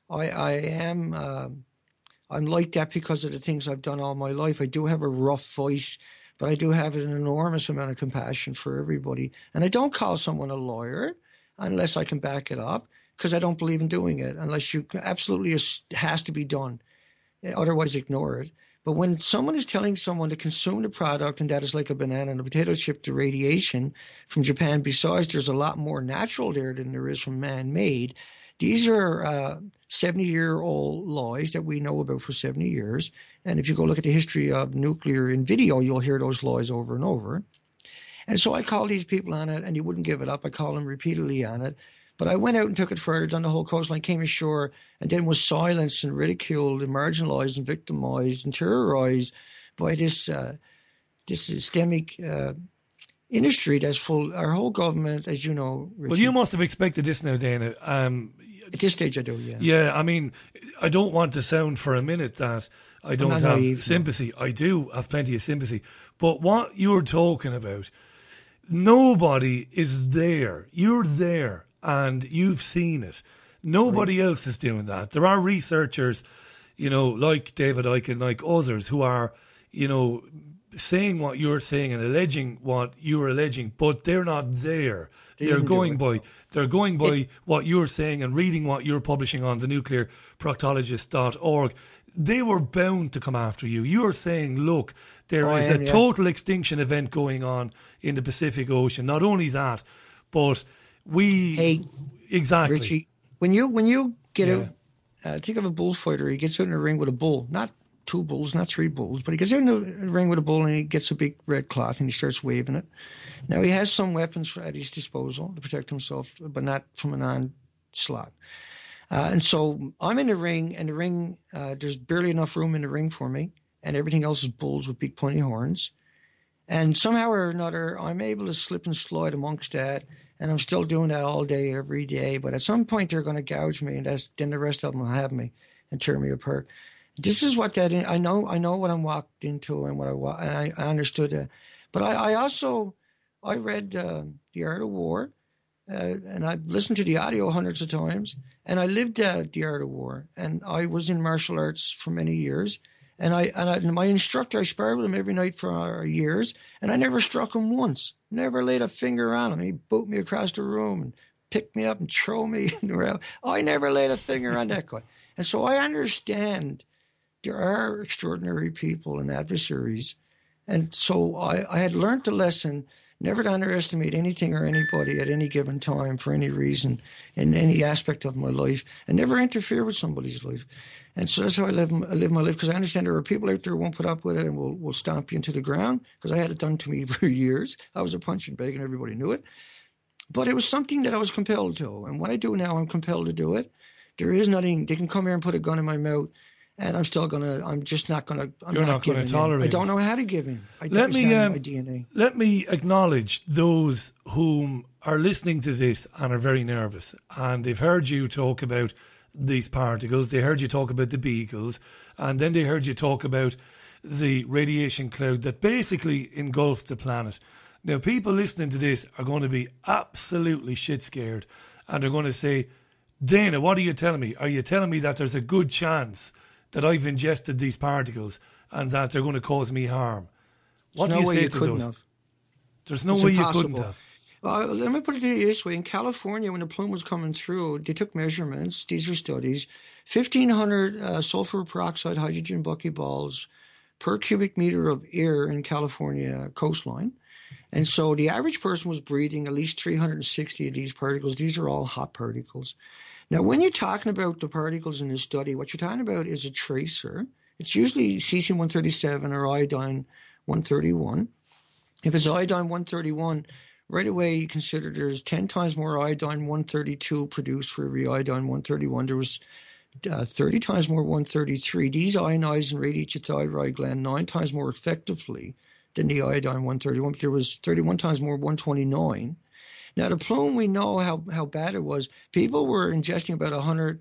I'm like that because of the things I've done all my life. I do have a rough voice, but I do have an enormous amount of compassion for everybody. And I don't call someone a lawyer unless I can back it up, because I don't believe in doing it unless you absolutely has to be done. Otherwise, ignore it. But when someone is telling someone to consume the product, and that is like a banana and a potato chip, the radiation from Japan, besides there's a lot more natural there than there is from man-made. These are 70-year-old lies that we know about for 70 years. And if you go look at the history of nuclear in video, you'll hear those lies over and over. And so I called these people on it, and they wouldn't give it up. I called them repeatedly on it. But I went out and took it further, done the whole coastline, came ashore, and then was silenced and ridiculed and marginalized and victimized and terrorized by this systemic industry that's full. Our whole government, as you know, Richie. Well, you must have expected this now, Dana. At this stage, I do, yeah. Yeah, I mean, I don't want to sound for a minute that I don't have naive, sympathy. No. I do have plenty of sympathy. But what you're talking about, nobody is there. You're there, and you've seen it. Nobody else is doing that. There are researchers, like David Icke and like others who are, saying what you're saying and alleging what you're alleging, but they're not there. They're going by what you're saying and reading what you're publishing on the nuclearproctologist.org. They were bound to come after you. You're saying, look, there is a total extinction event going on in the Pacific Ocean. Not only that, but exactly. Richie, when you get out, think of a bullfighter. He gets out in a ring with a bull, not 2 bulls, not 3 bulls, but he gets out in a ring with a bull and he gets a big red cloth and he starts waving it. Now, he has some weapons at his disposal to protect himself, but not from an onslaught. And so I'm in the ring, and the ring, there's barely enough room in the ring for me, and everything else is bulls with big pointy horns. And somehow or another, I'm able to slip and slide amongst that. And I'm still doing that all day, every day. But at some point, they're going to gouge me, and then the rest of them will have me and tear me apart. This is what that is. I know what I'm walked into and I understood that. But I read The Art of War, and I've listened to the audio hundreds of times, and I lived The Art of War, and I was in martial arts for many years. And my instructor, I sparred with him every night for years, and I never struck him once. Never laid a finger on him. He boot me across the room and picked me up and throw me around. I never laid a finger on that guy. And so I understand there are extraordinary people and adversaries. And so I had learned the lesson never to underestimate anything or anybody at any given time for any reason in any aspect of my life, and never interfere with somebody's life. And so that's how I live my life, because I understand there are people out there who won't put up with it and will stomp you into the ground, because I had it done to me for years. I was a punching bag and everybody knew it. But it was something that I was compelled to. And what I do now, I'm compelled to do it. There is nothing, they can come here and put a gun in my mouth, and I'm just not going to, I'm You're not going to tolerate I don't know how to give in. It's not in my DNA. Let me acknowledge those whom are listening to this and are very nervous, and they've heard you talk about these particles, they heard you talk about the beagles, and then they heard you talk about the radiation cloud that basically engulfed the planet. Now, people listening to this are going to be absolutely shit scared, and they're going to say, Dana, what are you telling me? Are you telling me that there's a good chance that I've ingested these particles and that they're going to cause me harm? What do you say to those? There's no way you couldn't have. Let me put it this way. In California, when the plume was coming through, they took measurements. These are studies. 1,500 sulfur peroxide hydrogen buckyballs per cubic meter of air in California coastline. And so the average person was breathing at least 360 of these particles. These are all hot particles. Now, when you're talking about the particles in this study, what you're talking about is a tracer. It's usually cesium-137 or iodine-131. If it's iodine-131, right away you consider there's 10 times more iodine-132 produced for every iodine-131. There was 30 times more 133. These ionize and radiate your thyroid gland 9 times more effectively than the iodine-131. But there was 31 times more 129. Now, the plume, we know how bad it was. People were ingesting about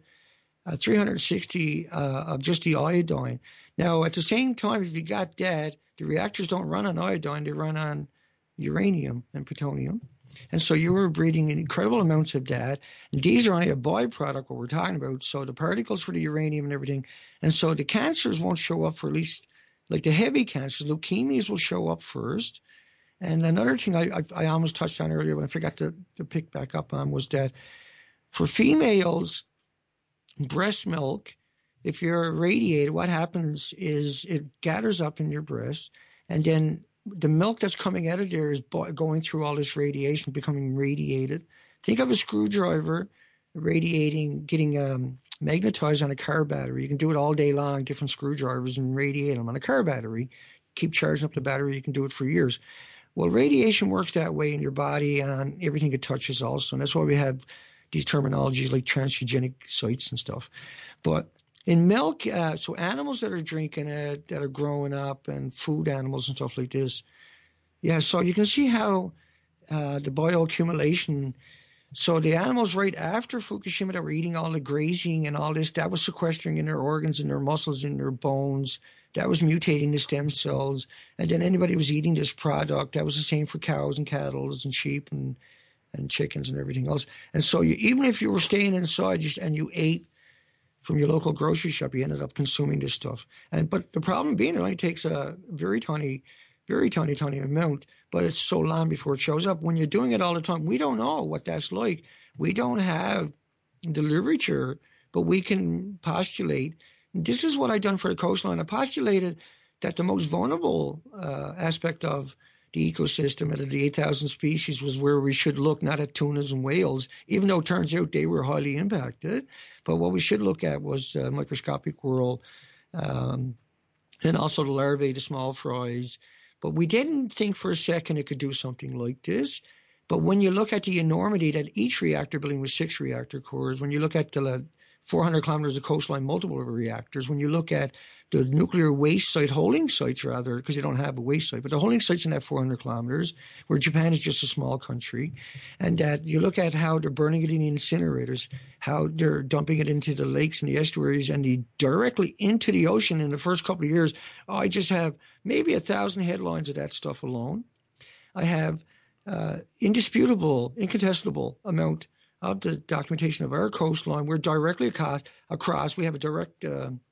360 of just the iodine. Now, at the same time, if you got that, the reactors don't run on iodine. They run on uranium and plutonium. And so you were breathing incredible amounts of that. And these are only a byproduct, what we're talking about. So the particles for the uranium and everything. And so the cancers won't show up for at least, like the heavy cancers, leukemias will show up first. And another thing I almost touched on earlier, but I forgot to pick back up on, was that for females, breast milk, if you're irradiated, what happens is it gathers up in your breast, and then the milk that's coming out of there is going through all this radiation, becoming radiated. Think of a screwdriver radiating, getting magnetized on a car battery. You can do it all day long, different screwdrivers, and radiate them on a car battery. Keep charging up the battery. You can do it for years. Well, radiation works that way in your body and on everything it touches also. And that's why we have these terminologies like transgenic sites and stuff. But in milk, so animals that are drinking it, that are growing up, and food animals and stuff like this. Yeah, so you can see how the bioaccumulation. So the animals right after Fukushima that were eating all the grazing and all this, that was sequestering in their organs, in their muscles, in their bones. That was mutating the stem cells. And then anybody who was eating this product, that was the same for cows and cattle and sheep and chickens and everything else. And so even if you were staying inside and you ate from your local grocery shop, you ended up consuming this stuff. But the problem being, it only takes a very tiny amount, but it's so long before it shows up. When you're doing it all the time, we don't know what that's like. We don't have the literature, but we can postulate. This is what I done for the coastline. I postulated that the most vulnerable aspect of the ecosystem out of the 8,000 species was where we should look, not at tunas and whales, even though it turns out they were highly impacted. But what we should look at was microscopic world, and also the larvae, the small fries. But we didn't think for a second it could do something like this. But when you look at the enormity that each reactor building with 6 reactor cores, when you look at the 400 kilometers of coastline, multiple reactors, when you look at the nuclear waste site, holding sites rather, because they don't have a waste site, but the holding sites in that 400 kilometers, where Japan is just a small country, and that you look at how they're burning it in incinerators, how they're dumping it into the lakes and the estuaries and directly into the ocean in the first couple of years. I just have maybe 1,000 headlines of that stuff alone. I have indisputable, incontestable amount of the documentation of our coastline. We're directly across. We have a direct...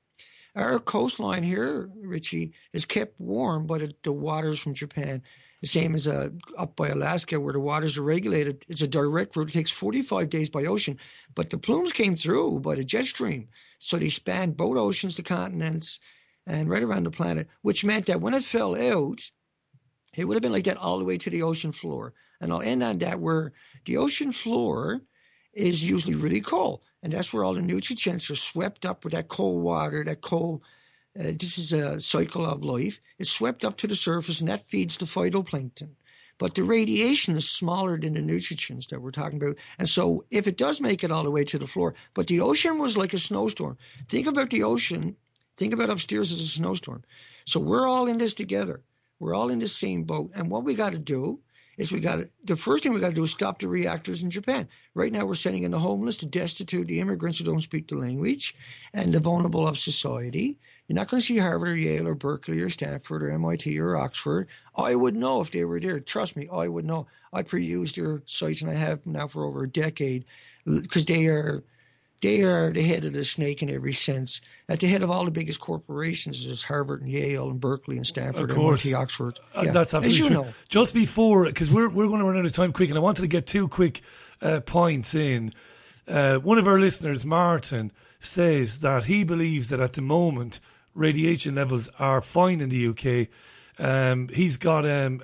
our coastline here, Richie, is kept warm by the waters from Japan. The same as up by Alaska, where the waters are regulated. It's a direct route. It takes 45 days by ocean. But the plumes came through by the jet stream. So they spanned both oceans, the continents, and right around the planet, which meant that when it fell out, it would have been like that all the way to the ocean floor. And I'll end on that, where the ocean floor is usually really cold. And that's where all the nutrients are swept up with that cold water, that cold. This is a cycle of life. It's swept up to the surface, and that feeds the phytoplankton. But the radiation is smaller than the nutrients that we're talking about. And so if it does make it all the way to the floor, but the ocean was like a snowstorm. Think about the ocean. Think about upstairs as a snowstorm. So we're all in this together. We're all in the same boat. And what we got to do is the first thing we got to do is stop the reactors in Japan. Right now we're sending in the homeless, the destitute, the immigrants who don't speak the language, and the vulnerable of society. You're not going to see Harvard or Yale or Berkeley or Stanford or MIT or Oxford. I would know if they were there. Trust me, I would know. I pre-used their sites, and I have now for over a decade, because they are the head of the snake in every sense. At the head of all the biggest corporations is Harvard and Yale and Berkeley and Stanford and MIT, Oxford. Yeah. That's absolutely true. Know. Just before, because we're going to run out of time quick, and I wanted to get two quick points in. One of our listeners, Martin, says that he believes that at the moment radiation levels are fine in the UK. He's got an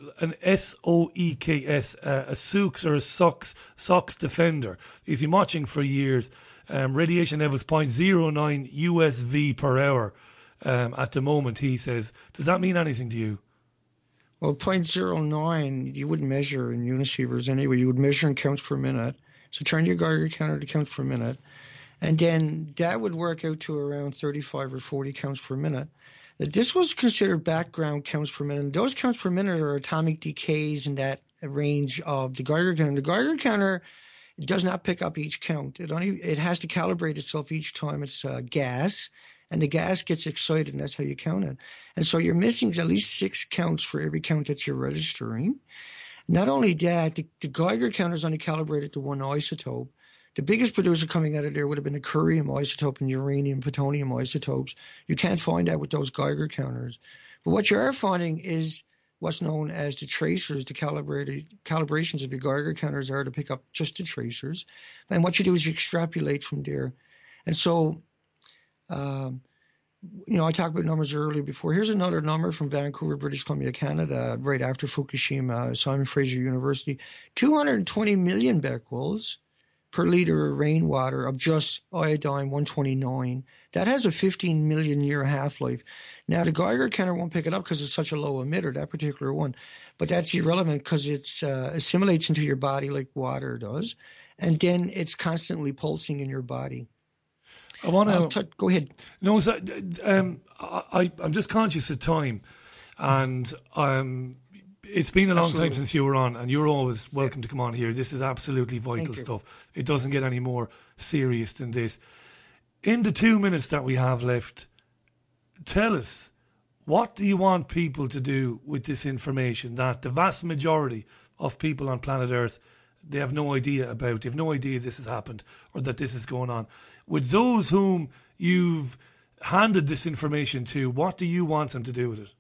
SOEKS, a SOOKS or a SOX Defender. He's been watching for years. Radiation levels 0.09 USV per hour at the moment, he says. Does that mean anything to you? Well, 0.09, you wouldn't measure in unisievers anyway. You would measure in counts per minute. So turn your Geiger counter to counts per minute. And then that would work out to around 35 or 40 counts per minute. This was considered background counts per minute. And those counts per minute are atomic decays in that range of the Geiger counter. The Geiger counter does not pick up each count. It has to calibrate itself each time it's gas, and the gas gets excited, and that's how you count it. And so you're missing at least 6 counts for every count that you're registering. Not only that, the Geiger counter is only calibrated to one isotope. The biggest producer coming out of there would have been the curium isotope and uranium, plutonium isotopes. You can't find that with those Geiger counters. But what you are finding is what's known as the tracers. The calibrations of your Geiger counters are to pick up just the tracers. And what you do is you extrapolate from there. And so, I talked about numbers earlier before. Here's another number from Vancouver, British Columbia, Canada, right after Fukushima, Simon Fraser University. 220 million becquerels per liter of rainwater of just iodine 129. That has a 15 million year half-life. Now, the Geiger counter won't pick it up because it's such a low emitter, that particular one. But that's irrelevant because it assimilates into your body like water does. And then it's constantly pulsing in your body. I want to... Go ahead. No, I'm just conscious of time. And it's been a long time since you were on, and you're always welcome to come on here. This is absolutely vital stuff. It doesn't get any more serious than this. In the 2 minutes that we have left, tell us, what do you want people to do with this information that the vast majority of people on planet Earth, they have no idea about? They have no idea this has happened or that this is going on. With those whom you've handed this information to, what do you want them to do with it?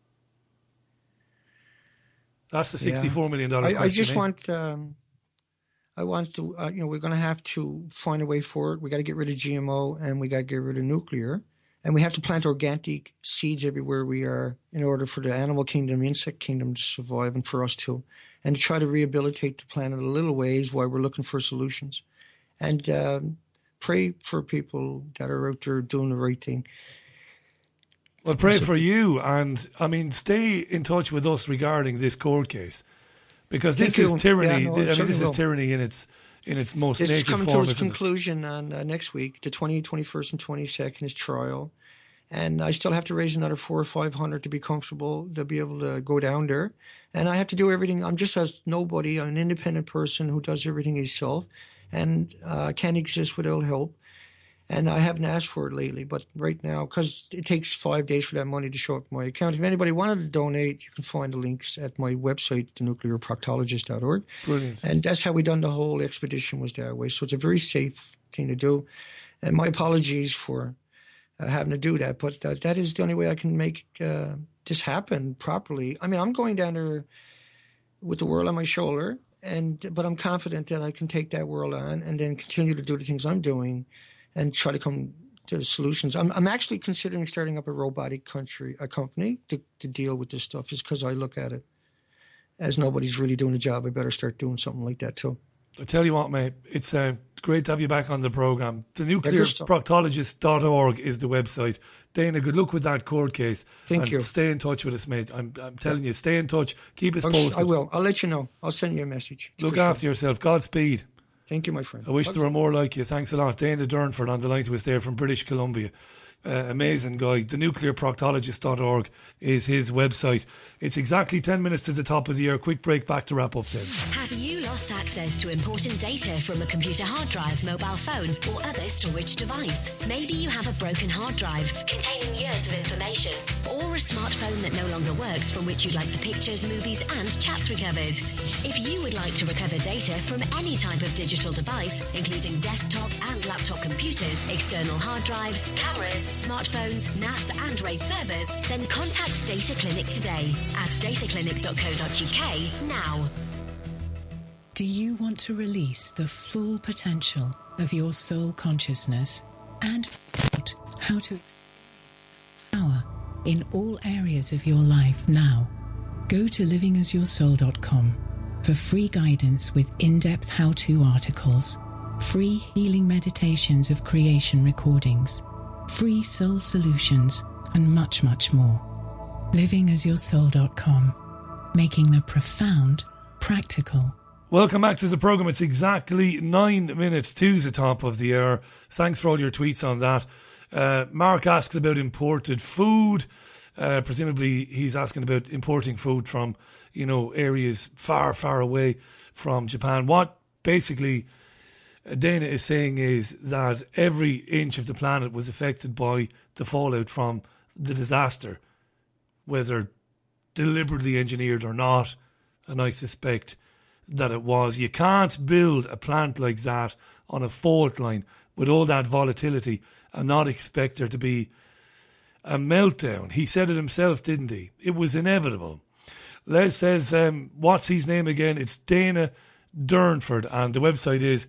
That's the $64 million question. I just want, we're going to have to find a way forward. We got to get rid of GMO, and we got to get rid of nuclear. And we have to plant organic seeds everywhere we are in order for the animal kingdom, insect kingdom to survive, and for us too. And to try to rehabilitate the planet a little ways while we're looking for solutions. And pray for people that are out there doing the right thing. Well, pray for you, and stay in touch with us regarding this court case, because this is tyranny. This is tyranny in its most naked form. This is coming to its conclusion on next week, the 20th, 21st, and 22nd is trial, And I still have to raise another 400 or 500 to be comfortable to be able to go down there. And I have to do everything. I'm just a nobody. I'm an independent person who does everything himself, and can't exist without help. And I haven't asked for it lately, but right now, because it takes 5 days for that money to show up in my account. If anybody wanted to donate, you can find the links at my website, thenuclearproctologist.org. Brilliant. And that's how we done the whole expedition, was that way. So it's a very safe thing to do. And my apologies for having to do that, but that is the only way I can make this happen properly. I mean, I'm going down there with the world on my shoulder, but I'm confident that I can take that world on and then continue to do the things I'm doing and try to come to solutions. I'm actually considering starting up a robotic company to deal with this stuff, just because I look at it as nobody's really doing a job. I better start doing something like that too. I tell you what, mate, it's great to have you back on the programme. TheNuclearProctologist.org is the website. Dana, good luck with that court case. Thank you. Stay in touch with us, mate. I'm telling you, stay in touch. Keep us posted. I will. I'll let you know. I'll send you a message. Look after yourself. Godspeed. Thank you, my friend. I wish there were more like you. Thanks a lot. Dana Durnford on the line to us there from British Columbia. Amazing guy. TheNuclearProctologist.org is his website. It's exactly 10 minutes to the top of the hour. Quick break, back to wrap up then. Have you lost access to important data from a computer hard drive, mobile phone, or other storage device? Maybe you have a broken hard drive containing years of information, or a smartphone that no longer works from which you'd like the pictures, movies, and chats recovered. If you would like to recover data from any type of digital device, including desktop and laptop computers, external hard drives, cameras, smartphones, NAS and RAID servers, then contact Data Clinic today at dataclinic.co.uk now. Do you want to release the full potential of your soul consciousness and find out how to experience power in all areas of your life now? Go to livingasyoursoul.com for free guidance with in-depth how-to articles, free healing meditations of creation recordings, free soul solutions, and much, much more. Livingasyoursoul.com, making the profound practical. Welcome back to the programme. It's exactly 9 minutes to the top of the hour. Thanks for all your tweets on that. Mark asks about imported food. Presumably he's asking about importing food from, areas far, far away from Japan. What basically Dana is saying is that every inch of the planet was affected by the fallout from the disaster, whether deliberately engineered or not, and I suspect that it was. You can't build a plant like that on a fault line with all that volatility and not expect there to be a meltdown. He said it himself, didn't he? It was inevitable. Les says, what's his name again? It's Dana Durnford, and the website is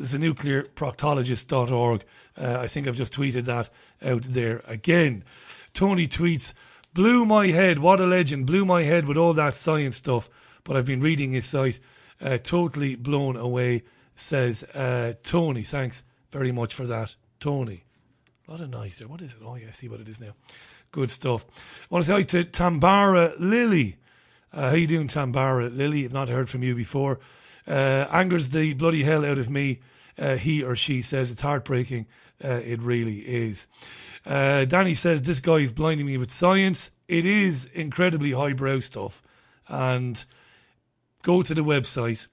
thenuclearproctologist.org. I think I've just tweeted that out there again. Tony tweets, blew my head, what a legend, blew my head with all that science stuff, but I've been reading his site, totally blown away, says Tony. Thanks very much for that, Tony. A lot of noise there. What is it? Oh, yeah, I see what it is now. Good stuff. I want to say hi to Tambara Lily. How you doing, Tambara Lily? I've not heard from you before. Angers the bloody hell out of me, he or she says. It's heartbreaking. It really is. Danny says, this guy is blinding me with science. It is incredibly highbrow stuff. And go to the website,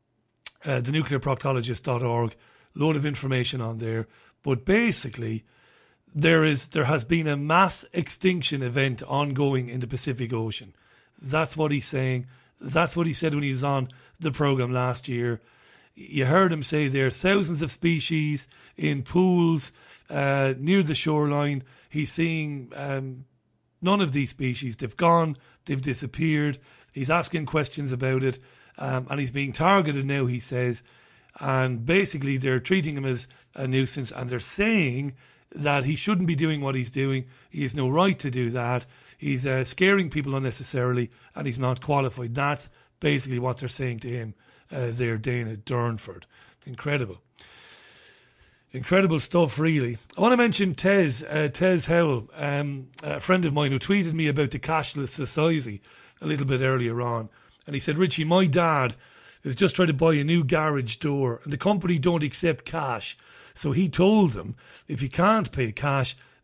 thenuclearproctologist.org. Load of information on there. But basically, there has been a mass extinction event ongoing in the Pacific Ocean. That's what he's saying. That's what he said when he was on the programme last year. You heard him say there, thousands of species in pools near the shoreline. He's seeing none of these species. They've gone, they've disappeared. He's asking questions about it, and he's being targeted now, he says. And basically they're treating him as a nuisance, and they're saying that he shouldn't be doing what he's doing. He has no right to do that. He's scaring people unnecessarily, and he's not qualified. That's basically what they're saying to him there, Dana Durnford. Incredible. Incredible stuff, really. I want to mention Tez Howell, a friend of mine who tweeted me about the cashless society a little bit earlier on. And he said, Richie, my dad is just trying to buy a new garage door, and the company don't accept cash. So he told them, if you can't pay cash,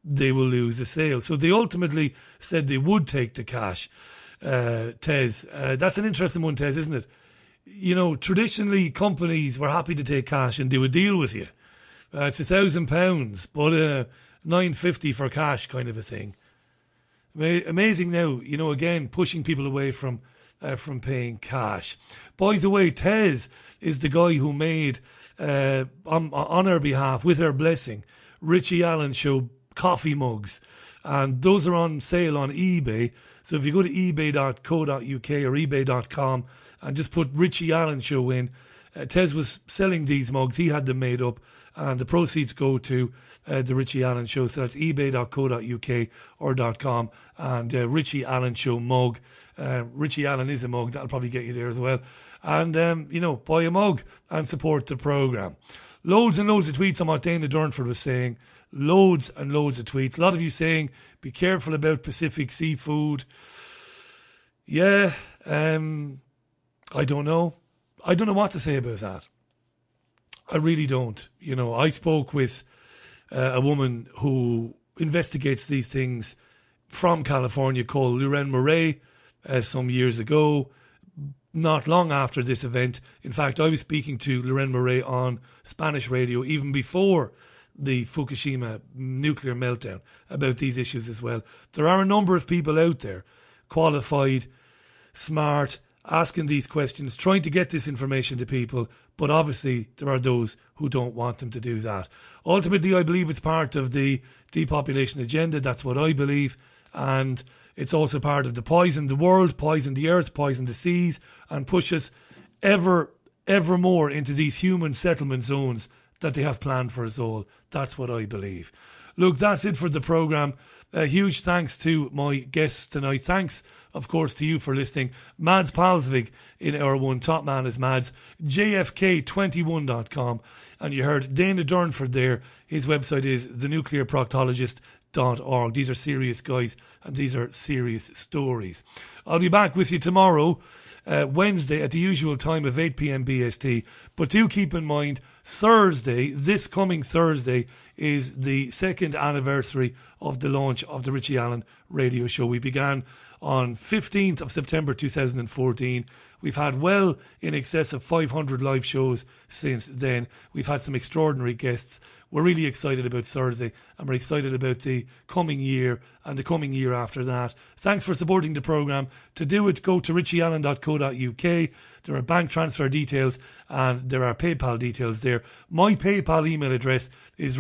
they will lose the sale. So they ultimately said they would take the cash. Tez, that's an interesting one, Tez, isn't it? You know, traditionally companies were happy to take cash and do a deal with you. It's £1,000, but $950 for cash, kind of a thing. Amazing now, you know, again, pushing people away from paying cash. By the way, Tez is the guy who made, on our behalf, with our blessing, Richie Allen Show coffee mugs. And those are on sale on eBay. So if you go to ebay.co.uk or ebay.com and just put Richie Allen Show in, Tez was selling these mugs. He had them made up, and the proceeds go to the Richie Allen Show. So that's ebay.co.uk or .com, and Richie Allen Show mug. Richie Allen is a mug. That'll probably get you there as well. And, you know, buy a mug and support the programme. Loads and loads of tweets on what Dana Durnford was saying. Loads and loads of tweets. A lot of you saying, be careful about Pacific seafood. Yeah, I don't know. I don't know what to say about that. I really don't. You know, I spoke with a woman who investigates these things from California called Lorraine Murray some years ago, not long after this event. In fact, I was speaking to Lorraine Murray on Spanish radio even before the Fukushima nuclear meltdown about these issues as well. There are a number of people out there, qualified, smart, asking these questions, trying to get this information to people, but obviously there are those who don't want them to do that. Ultimately, I believe it's part of the depopulation agenda. That's what I believe. And it's also part of the poison the world, poison the earth, poison the seas, and push us ever more into these human settlement zones that they have planned for us all. That's what I believe. Look, that's it for the programme. A huge thanks to my guests tonight. Thanks, of course, to you for listening. Mads Palsvig in hour one. Top man is Mads. JFK21.com. And you heard Dana Durnford there. His website is thenuclearproctologist.org. These are serious guys and these are serious stories. I'll be back with you tomorrow, Wednesday, at the usual time of 8 p.m. BST. But do keep in mind, Thursday, this coming Thursday, is the second anniversary of the launch of the Richie Allen radio show. We began on 15th of September 2014. We've had well in excess of 500 live shows since then. We've had some extraordinary guests. We're really excited about Thursday, and we're excited about the coming year and the coming year after that. Thanks for supporting the programme. To do it, go to richieallen.co.uk. There are bank transfer details and there are PayPal details there. My PayPal email address is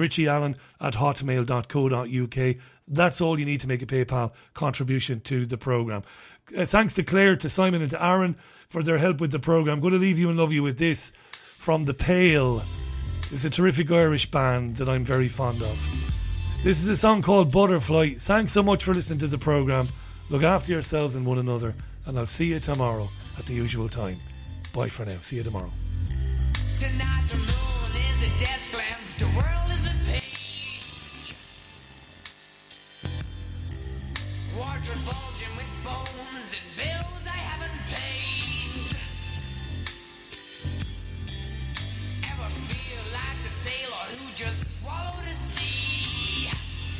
richieallen@hotmail.co.uk. That's all you need to make a PayPal contribution to the programme. Thanks to Claire, to Simon and to Aaron for their help with the programme. I'm going to leave you and love you with this from The Pale. It's a terrific Irish band that I'm very fond of. This is a song called Butterfly. Thanks so much for listening to the programme. Look after yourselves and one another, and I'll see you tomorrow at the usual time. Bye for now. See you tomorrow. Tonight the moon is a desk lamp, the world is a page. Wardrobe bulging with bones and bills I haven't paid. Ever feel like a sailor who just swallowed a sea?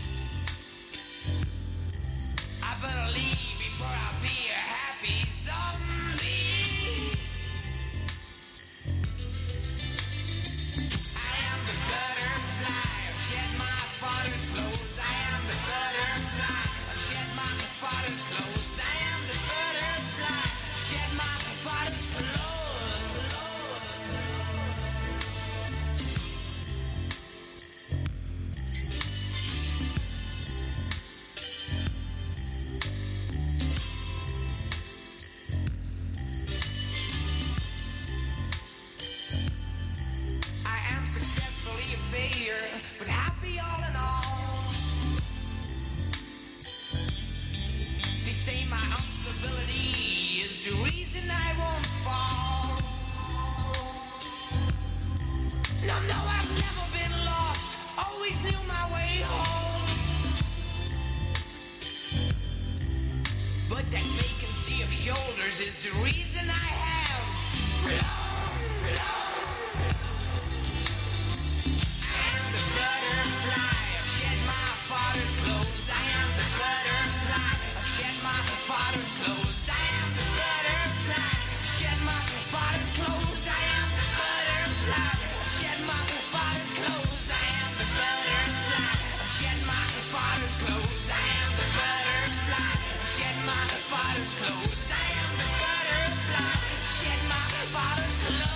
I better leave before I be a happy zombie. I am the butterfly, I've shed my father's clothes. I am the butterfly, I've shed my father's clothes. I am the butterfly, I've shed my father's clothes. I am successfully a failure, but happy all in all. They say my instability is the reason I won't fall. No, I've never been lost, always knew my way home. But that vacancy of shoulders is the reason I have flown. I am the butterfly, I've shed my father's clothes. father's clothes. I am the butterfly. Shed my father's clothes. I am the butterfly. Shed my father's clothes. I am the butterfly. Shed my father's clothes. I am the butterfly. Shed my father's clothes. I am the butterfly. Shed my father's clothes.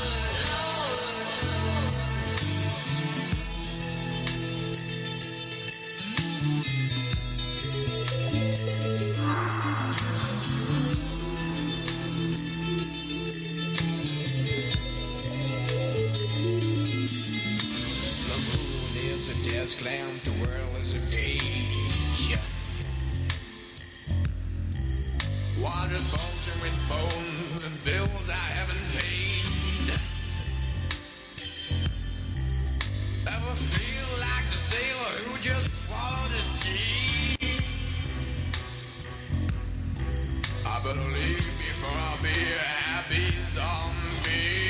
The moon is a desk lamp, the world is a cage. Water bulging with bones and bills I haven't paid. Ever feel like the sailor who just swallowed the sea? I better leave before I'll be a happy zombie.